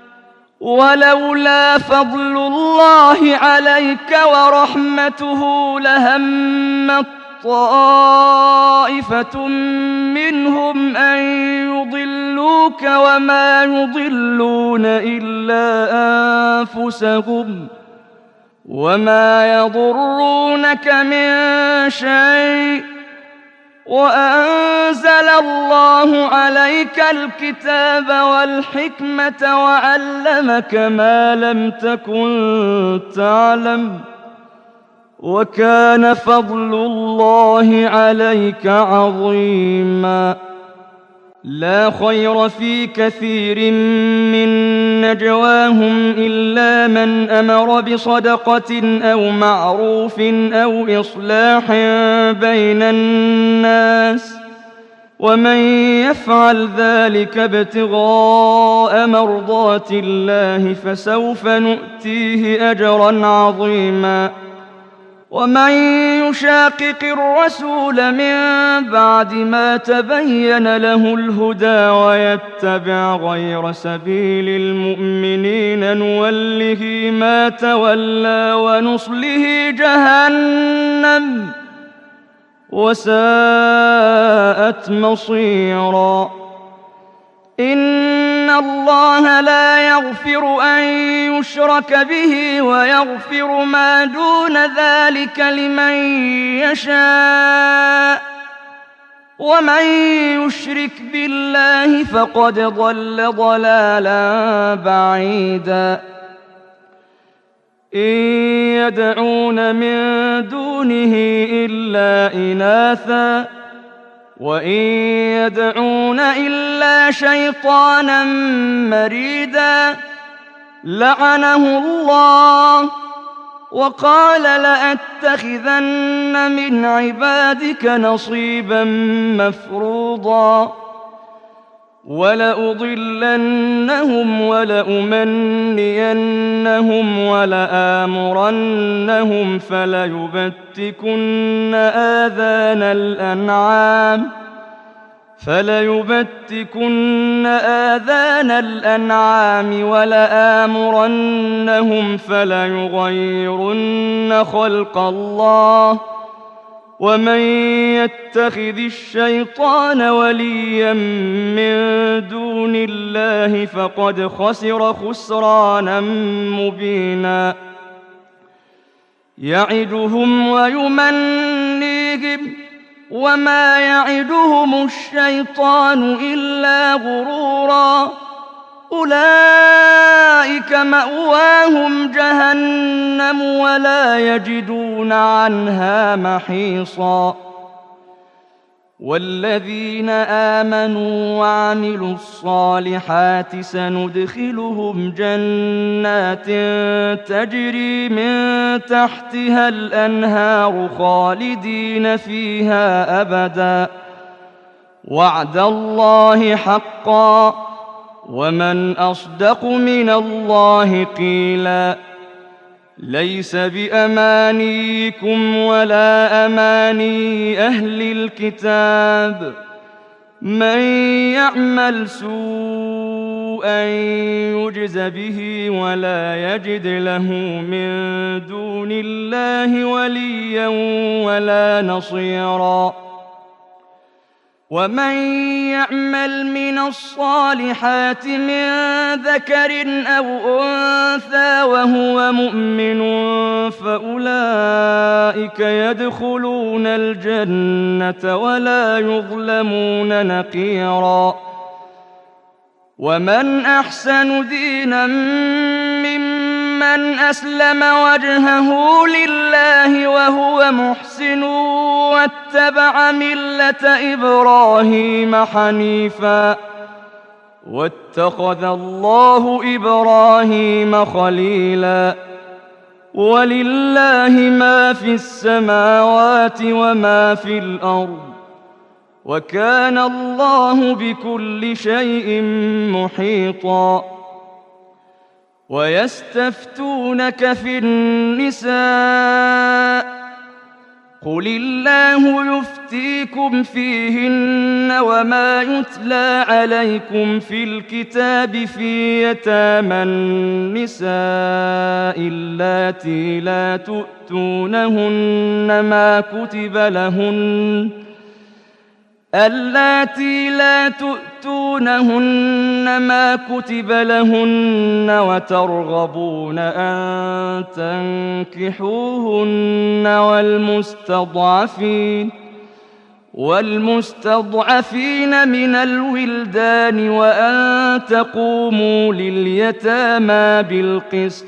ولولا فضل الله عليك ورحمته لهمت طائفة منهم أن يضلوك وما يضلون إلا أنفسهم وما يضرونك من شيء وأنزل الله عليك الكتاب والحكمة وعلمك ما لم تكن تعلم وكان فضل الله عليك عظيما. لا خير في كثير من نجواهم إلا من أمر بصدقة أو معروف أو إصلاح بين الناس ومن يفعل ذلك ابتغاء مرضات الله فسوف نؤتيه أجرا عظيما. ومن يشاقق الرسول من بعد ما تبين له الهدى ويتبع غير سبيل المؤمنين نوله ما تولى ونصله جهنم وساءت مصيرا. إن الله لا يغفر أن يشرك به ويغفر ما دون ذلك لمن يشاء ومن يشرك بالله فقد ضل ضلالا بعيدا. إن يدعون من دونه إلا إناثا وإن يدعون إلا شيطانا مريدا لعنه الله وقال لأتخذن من عبادك نصيبا مفروضا ولأضلنهم ولأمنينهم ولآمرنهم فليبتكن آذان الأنعام فليبتكن آذان الأنعام ولآمرنهم فليغيرن خلق الله ومن يتخذ الشيطان وليا من دون الله فقد خسر خسرانا مبينا. يعدهم ويمنيهم وما يعدهم الشيطان إلا غرورا أولئك مأواهم جهنم ولا يجدون عنها محيصا والذين آمنوا وعملوا الصالحات سندخلهم جنات تجري من تحتها الأنهار خالدين فيها أبدا وعد الله حقا ومن أصدق من الله قيلا ليس بأمانيكم ولا أماني أهل الكتاب من يعمل سوءا يجز به ولا يجد له من دون الله وليا ولا نصيرا ومن يعمل من الصالحات من ذكر أو أنثى وهو مؤمن فأولئك يدخلون الجنة ولا يظلمون نقيرا ومن أحسن دينا ممن أسلم وجهه لله وهو محسن واتبع ملة إبراهيم حنيفا واتخذ الله إبراهيم خليلا ولله ما في السماوات وما في الأرض وكان الله بكل شيء محيطا ويستفتونك في النساء قل الله يفتيكم فيهن وما يتلى عليكم في الكتاب في يتامى النساء اللاتي لا تؤتونهن ما كتب لهن اللاتي لا تؤتونهن ما كتب لهن وترغبون أن تنكحوهن والمستضعفين والمستضعفين من الولدان وأن تقوموا لليتامى بالقسط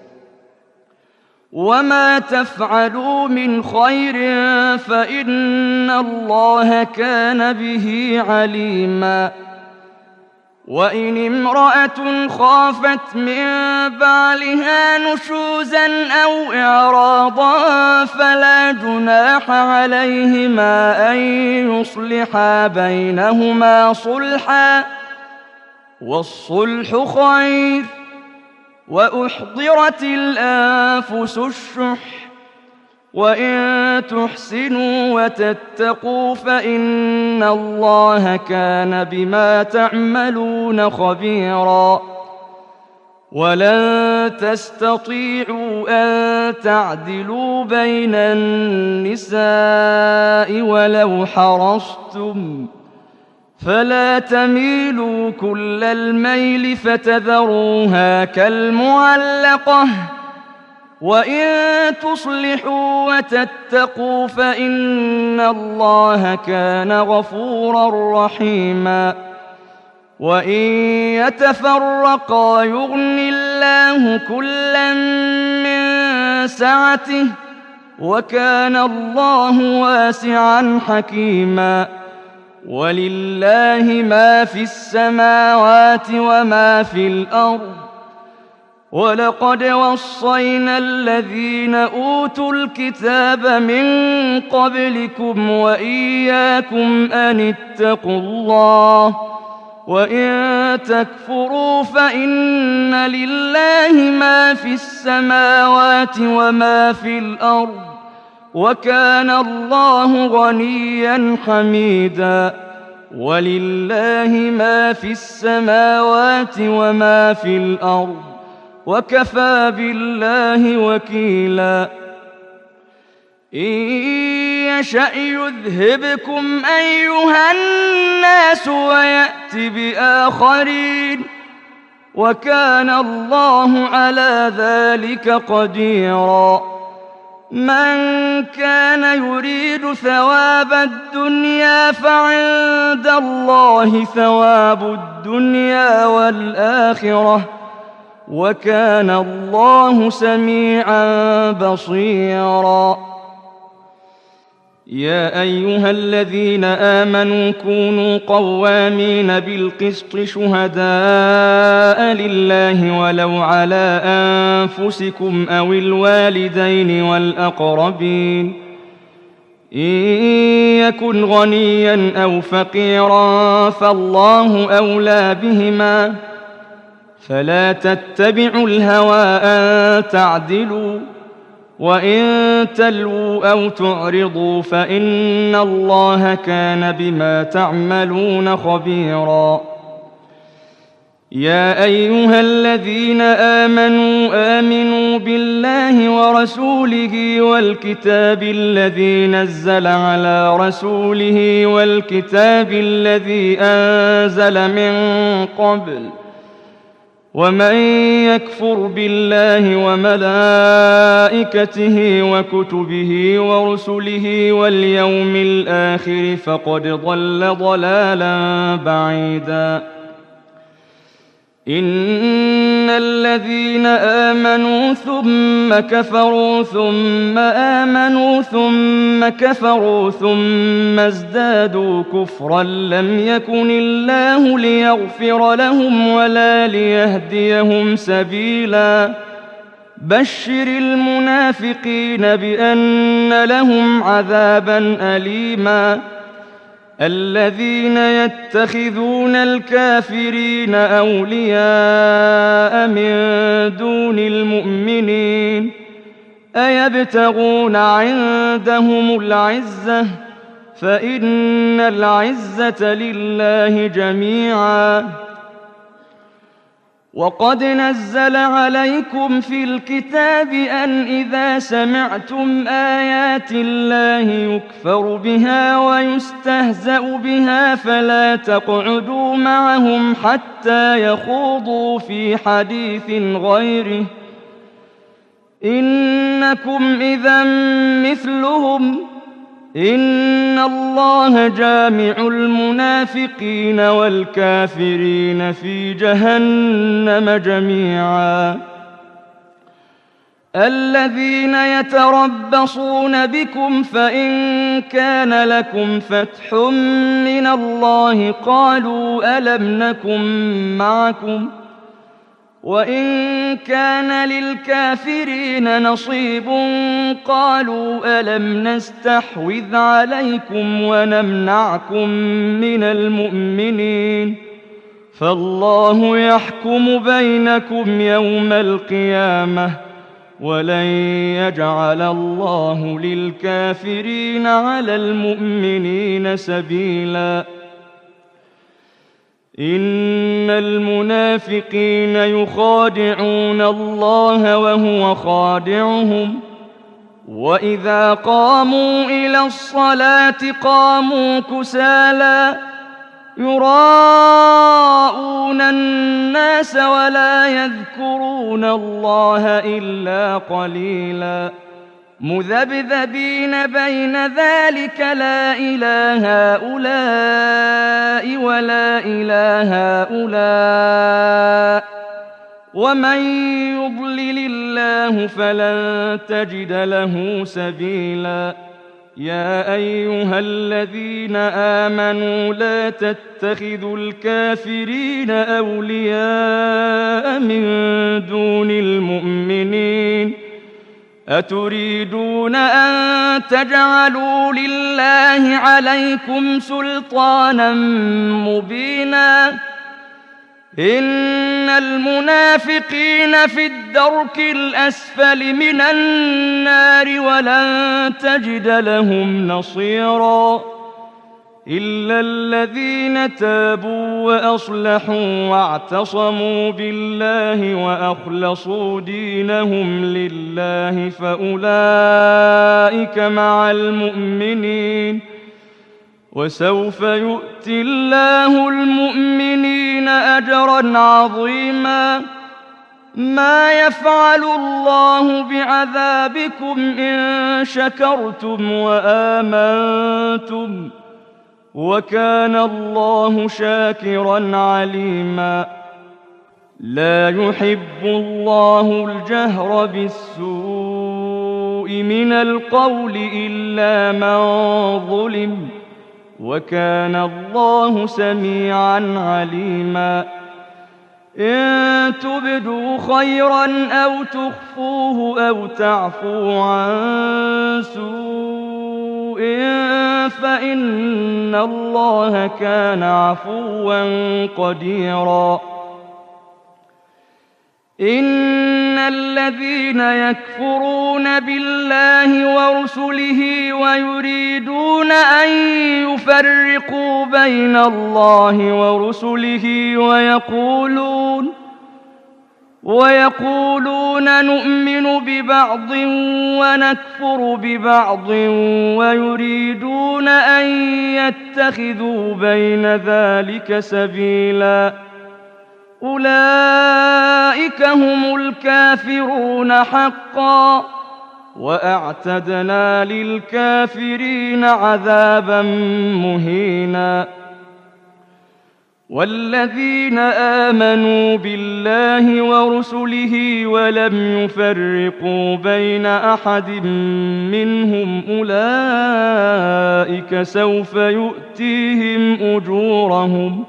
وما تفعلوا من خير فإن الله كان به عليما وإن امرأة خافت من بعلها نشوزا أو إعراضا فلا جناح عليهما أن يصلحا بينهما صلحا والصلح خير وأحضرت الأنفس الشح وإن تحسنوا وتتقوا فإن الله كان بما تعملون خبيرا ولن تستطيعوا أن تعدلوا بين النساء ولو حرصتم فلا تميلوا كل الميل فتذروها كالمعلقة وإن تصلحوا وتتقوا فإن الله كان غفورا رحيما وإن يتفرقا يغن الله كلا من سعته وكان الله واسعا حكيما ولله ما في السماوات وما في الأرض ولقد وصينا الذين أوتوا الكتاب من قبلكم وإياكم أن اتقوا الله وإن تكفروا فإن لله ما في السماوات وما في الأرض وكان الله غنيا حميدا ولله ما في السماوات وما في الأرض وكفى بالله وكيلا إن يشأ يذهبكم أيها الناس ويأت بآخرين وكان الله على ذلك قديرا من كان يريد ثواب الدنيا فعند الله ثواب الدنيا والآخرة وكان الله سميعا بصيرا. يا أيها الذين آمنوا كونوا قوامين بالقسط شهداء لله ولو على أنفسكم أو الوالدين والأقربين إن يكن غنيا أو فقيرا فالله أولى بهما فلا تتبعوا الهوى أن تعدلوا وإن تلووا أو تعرضوا فإن الله كان بما تعملون خبيرا. يا أيها الذين آمنوا آمنوا بالله ورسوله والكتاب الذي نزل على رسوله والكتاب الذي أنزل من قبل ومن يكفر بالله وملائكته وكتبه ورسله واليوم الآخر فقد ضل ضلالا بعيدا. إن الذين آمنوا ثم كفروا ثم آمنوا ثم كفروا ثم ازدادوا كفرا لم يكن الله ليغفر لهم ولا ليهديهم سبيلا. بشر المنافقين بأن لهم عذابا أليما. الذين يتخذون الكافرين أولياء من دون المؤمنين أيبتغون عندهم العزة فإن العزة لله جميعا. وقد نزل عليكم في الكتاب أن إذا سمعتم آيات الله يكفر بها ويستهزأ بها فلا تقعدوا معهم حتى يخوضوا في حديث غيره إنكم إذا مثلهم إن الله جامع المنافقين والكافرين في جهنم جميعا. الذين يتربصون بكم فإن كان لكم فتح من الله قالوا ألم نكن معكم وإن كان للكافرين نصيب قالوا ألم نستحوذ عليكم ونمنعكم من المؤمنين فالله يحكم بينكم يوم القيامة ولن يجعل الله للكافرين على المؤمنين سبيلا. إن المنافقين يخادعون الله وهو خادعهم وإذا قاموا إلى الصلاة قاموا كسالى يراءون الناس ولا يذكرون الله إلا قليلا. مذبذبين بين ذلك لا إله هؤلاء ولا إله هؤلاء ومن يضلل الله فلن تجد له سبيلا. يا أيها الذين آمنوا لا تتخذوا الكافرين أولياء من دون المؤمنين أتريدون أن تجعلوا لله عليكم سلطانا مبينا إن المنافقين في الدرك الأسفل من النار ولن تجد لهم نصيرا إلا الذين تابوا وأصلحوا واعتصموا بالله وأخلصوا دينهم لله فأولئك مع المؤمنين وسوف يؤتي الله المؤمنين أجرا عظيما. ما يفعل الله بعذابكم إن شكرتم وآمنتم وكان الله شاكرا عليما لا يحب الله الجهر بالسوء من القول إلا من ظلم وكان الله سميعا عليما إن تبدوا خيرا أو تخفوه أو تعفوا عن سوء فإن الله كان عفوا قديرا إن الذين يكفرون بالله ورسله ويريدون أن يفرقوا بين الله ورسله ويقولون ويقولون نؤمن ببعض ونكفر ببعض ويريدون أن يتخذوا بين ذلك سبيلا أولئك هم الكافرون حقا وأعتدنا للكافرين عذابا مهينا والذين آمنوا بالله ورسله ولم يفرقوا بين أحد منهم أولئك سوف يؤتيهم أجورهم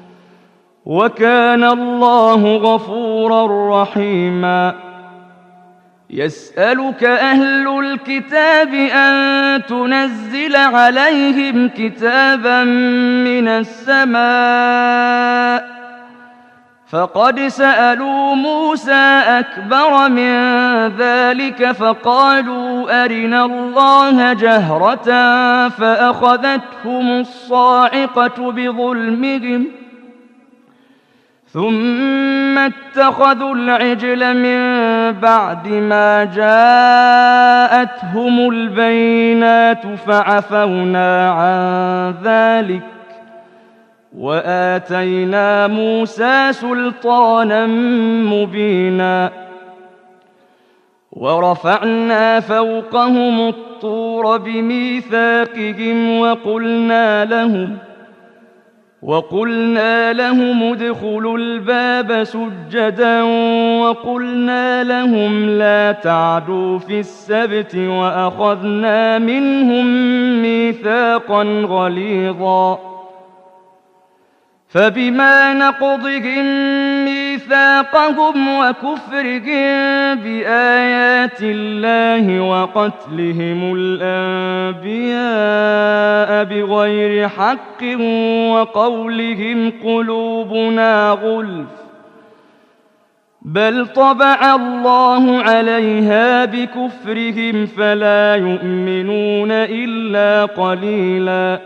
وكان الله غفورا رحيما يسألك أهل الكتاب أن تنزل عليهم كتابا من السماء فقد سألوا موسى أكبر من ذلك فقالوا أرنا الله جهرة فأخذتهم الصاعقة بظلمهم ثم اتخذوا العجل من بعد ما جاءتهم البينات فعفونا عن ذلك وآتينا موسى سلطانا مبينا ورفعنا فوقهم الطور بميثاقهم وقلنا لهم وقلنا لهم ادخلوا الباب سجدا وقلنا لهم لا تعدوا في السبت وأخذنا منهم ميثاقا غليظا فبما نقضهم ميثاقهم وكفرهم بآيات الله وقتلهم الأنبياء بغير حق وقولهم قلوبنا غلف بل طبع الله عليها بكفرهم فلا يؤمنون إلا قليلا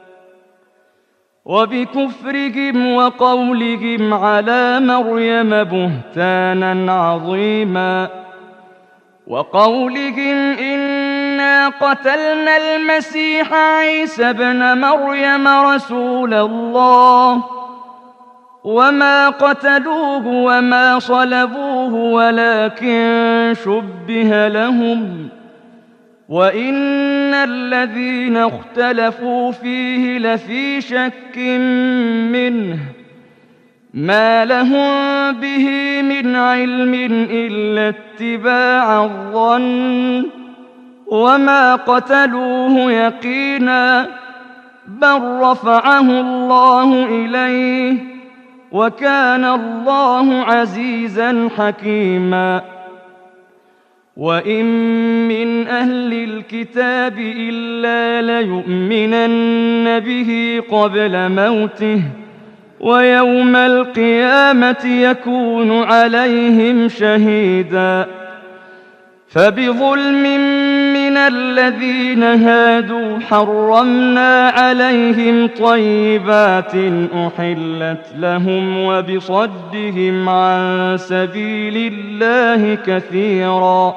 وبكفرهم وقولهم على مريم بهتانا عظيما وقولهم إنا قتلنا المسيح عيسى ابن مريم رسول الله وما قتلوه وما صلبوه ولكن شبه لهم وإن الذين اختلفوا فيه لفي شك منه ما لهم به من علم إلا اتباع الظن وما قتلوه يقينا بل رفعه الله إليه وكان الله عزيزا حكيما وإن من أهل الكتاب إلا ليؤمنن به قبل موته ويوم القيامة يكون عليهم شهيدا فبظلم من الذين هادوا حرمنا عليهم طيبات أحلت لهم وبصدهم عن سبيل الله كثيرا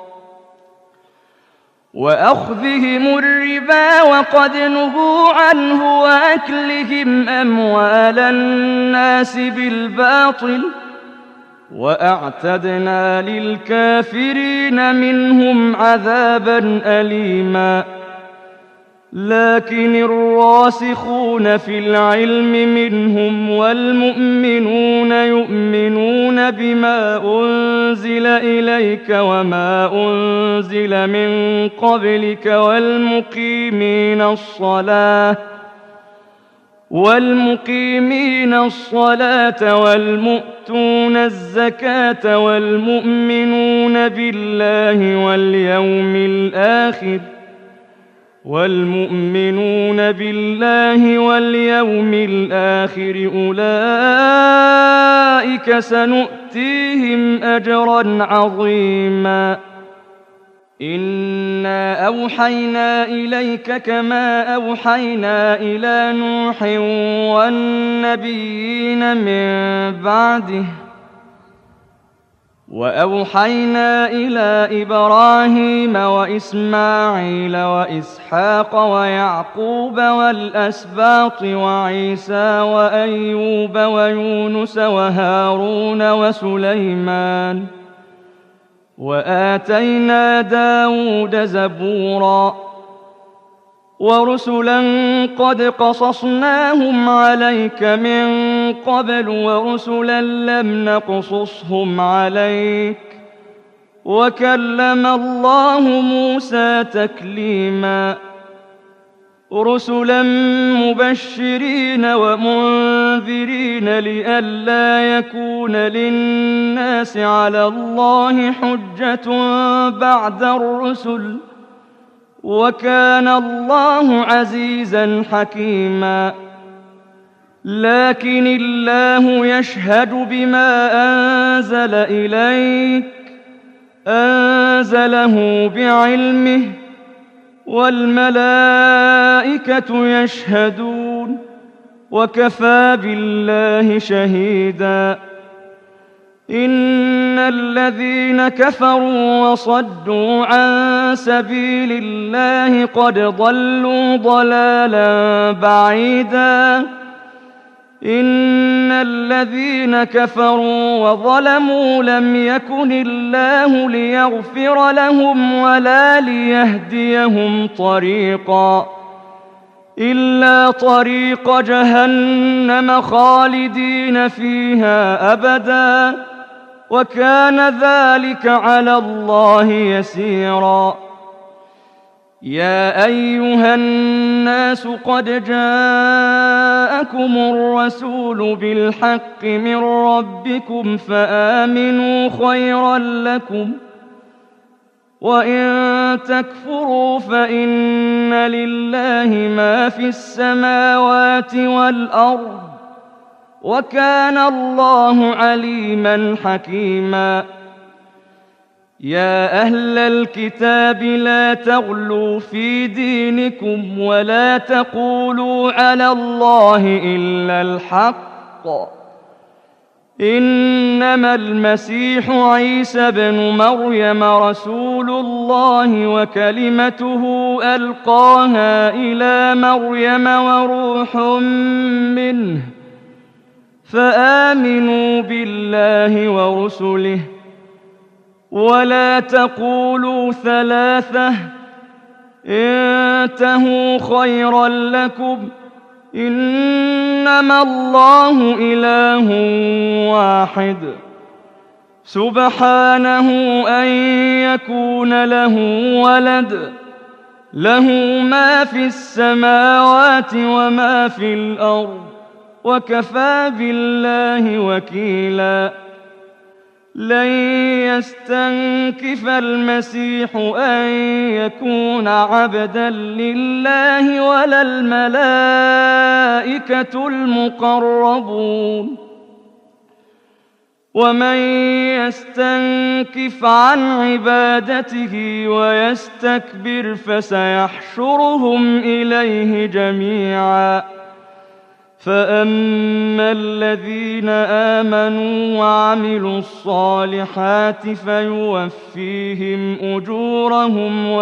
وأخذهم الربا وقد نهوا عنه وأكلهم أموال الناس بالباطل وأعتدنا للكافرين منهم عذابا أليما لكن الراسخون في العلم منهم والمؤمنون يؤمنون بما أنزل إليك وما أنزل من قبلك والمقيمين الصلاة والمقيمين الصلاة والمؤتون الزكاة والمؤمنون بالله واليوم الآخر والمؤمنون بالله واليوم الآخر أولئك سنؤتيهم أجرا عظيما إنا أوحينا إليك كما أوحينا إلى نوح والنبيين من بعده وأوحينا إلى إبراهيم وإسماعيل وإسحاق ويعقوب والأسباط وعيسى وأيوب ويونس وهارون وسليمان وآتينا داود زبورا ورسلا قد قصصناهم عليك من قبل ورسلا لم نقصصهم عليك وكلم الله موسى تكليما رسلا مبشرين ومنذرين لئلا يكون للناس على الله حجة بعد الرسل وكان الله عزيزا حكيما لكن الله يشهد بما أنزل إليك أنزله بعلمه والملائكة يشهدون وكفى بالله شهيدا إن الذين كفروا وصدوا عن سبيل الله قد ضلوا ضلالا بعيدا إن الذين كفروا وظلموا لم يكن الله ليغفر لهم ولا ليهديهم طريقا إلا طريق جهنم خالدين فيها أبدا وكان ذلك على الله يسيرا يا أيها الناس قد جاءكم الرسول بالحق من ربكم فآمنوا خيرا لكم وإن تكفروا فإن لله ما في السماوات والأرض وكان الله عليما حكيما يا أهل الكتاب لا تغلوا في دينكم ولا تقولوا على الله إلا الحق إنما المسيح عيسى بن مريم رسول الله وكلمته ألقاها إلى مريم وروح منه فآمنوا بالله ورسله ولا تقولوا ثلاثة انتهوا خيرا لكم إنما الله إله واحد سبحانه أن يكون له ولد له ما في السماوات وما في الأرض وكفى بالله وكيلا لن يستنكف المسيح أن يكون عبدا لله ولا الملائكة المقربون ومن يستنكف عن عبادته ويستكبر فسيحشرهم إليه جميعا فأما الذين آمنوا وعملوا الصالحات فيوفيهم أجورهم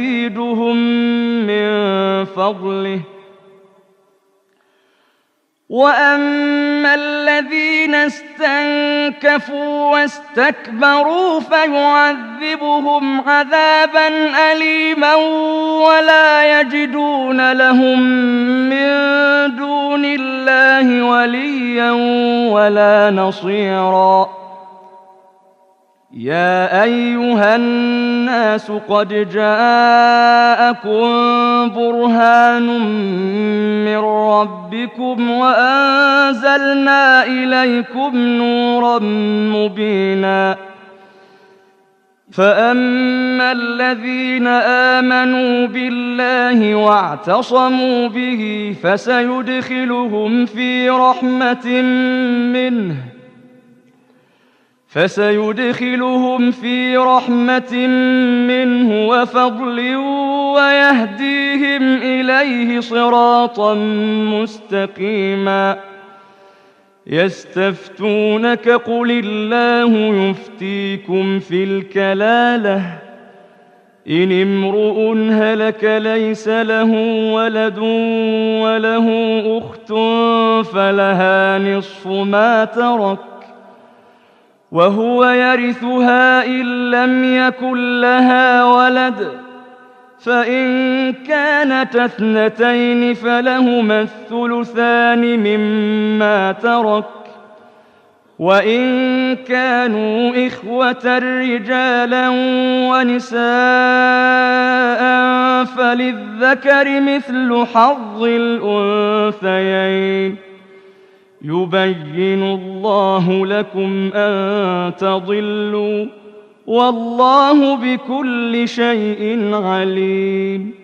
ويزيدهم من فضله وأما الذين استنكفوا واستكبروا فيعذبهم عذابا أليما ولا يجدون لهم من دون الله وليا ولا نصيرا يا أيها الناس قد جاءكم برهان من ربكم وأنزلنا إليكم نورا مبينا فأما الذين آمنوا بالله واعتصموا به فسيدخلهم في رحمة منه فسيدخلهم في رحمة منه وفضل ويهديهم إليه صراطا مستقيما يستفتونك قل الله يفتيكم في الكلالة إن امرؤ هلك ليس له ولد وله أخت فلها نصف ما ترك وهو يرثها إن لم يكن لها ولد فإن كانت اثنتين فلهما الثلثان مما ترك وإن كانوا إخوة رجالا ونساء فللذكر مثل حظ الأنثيين يبين الله لكم أن تضلوا والله بكل شيء عليم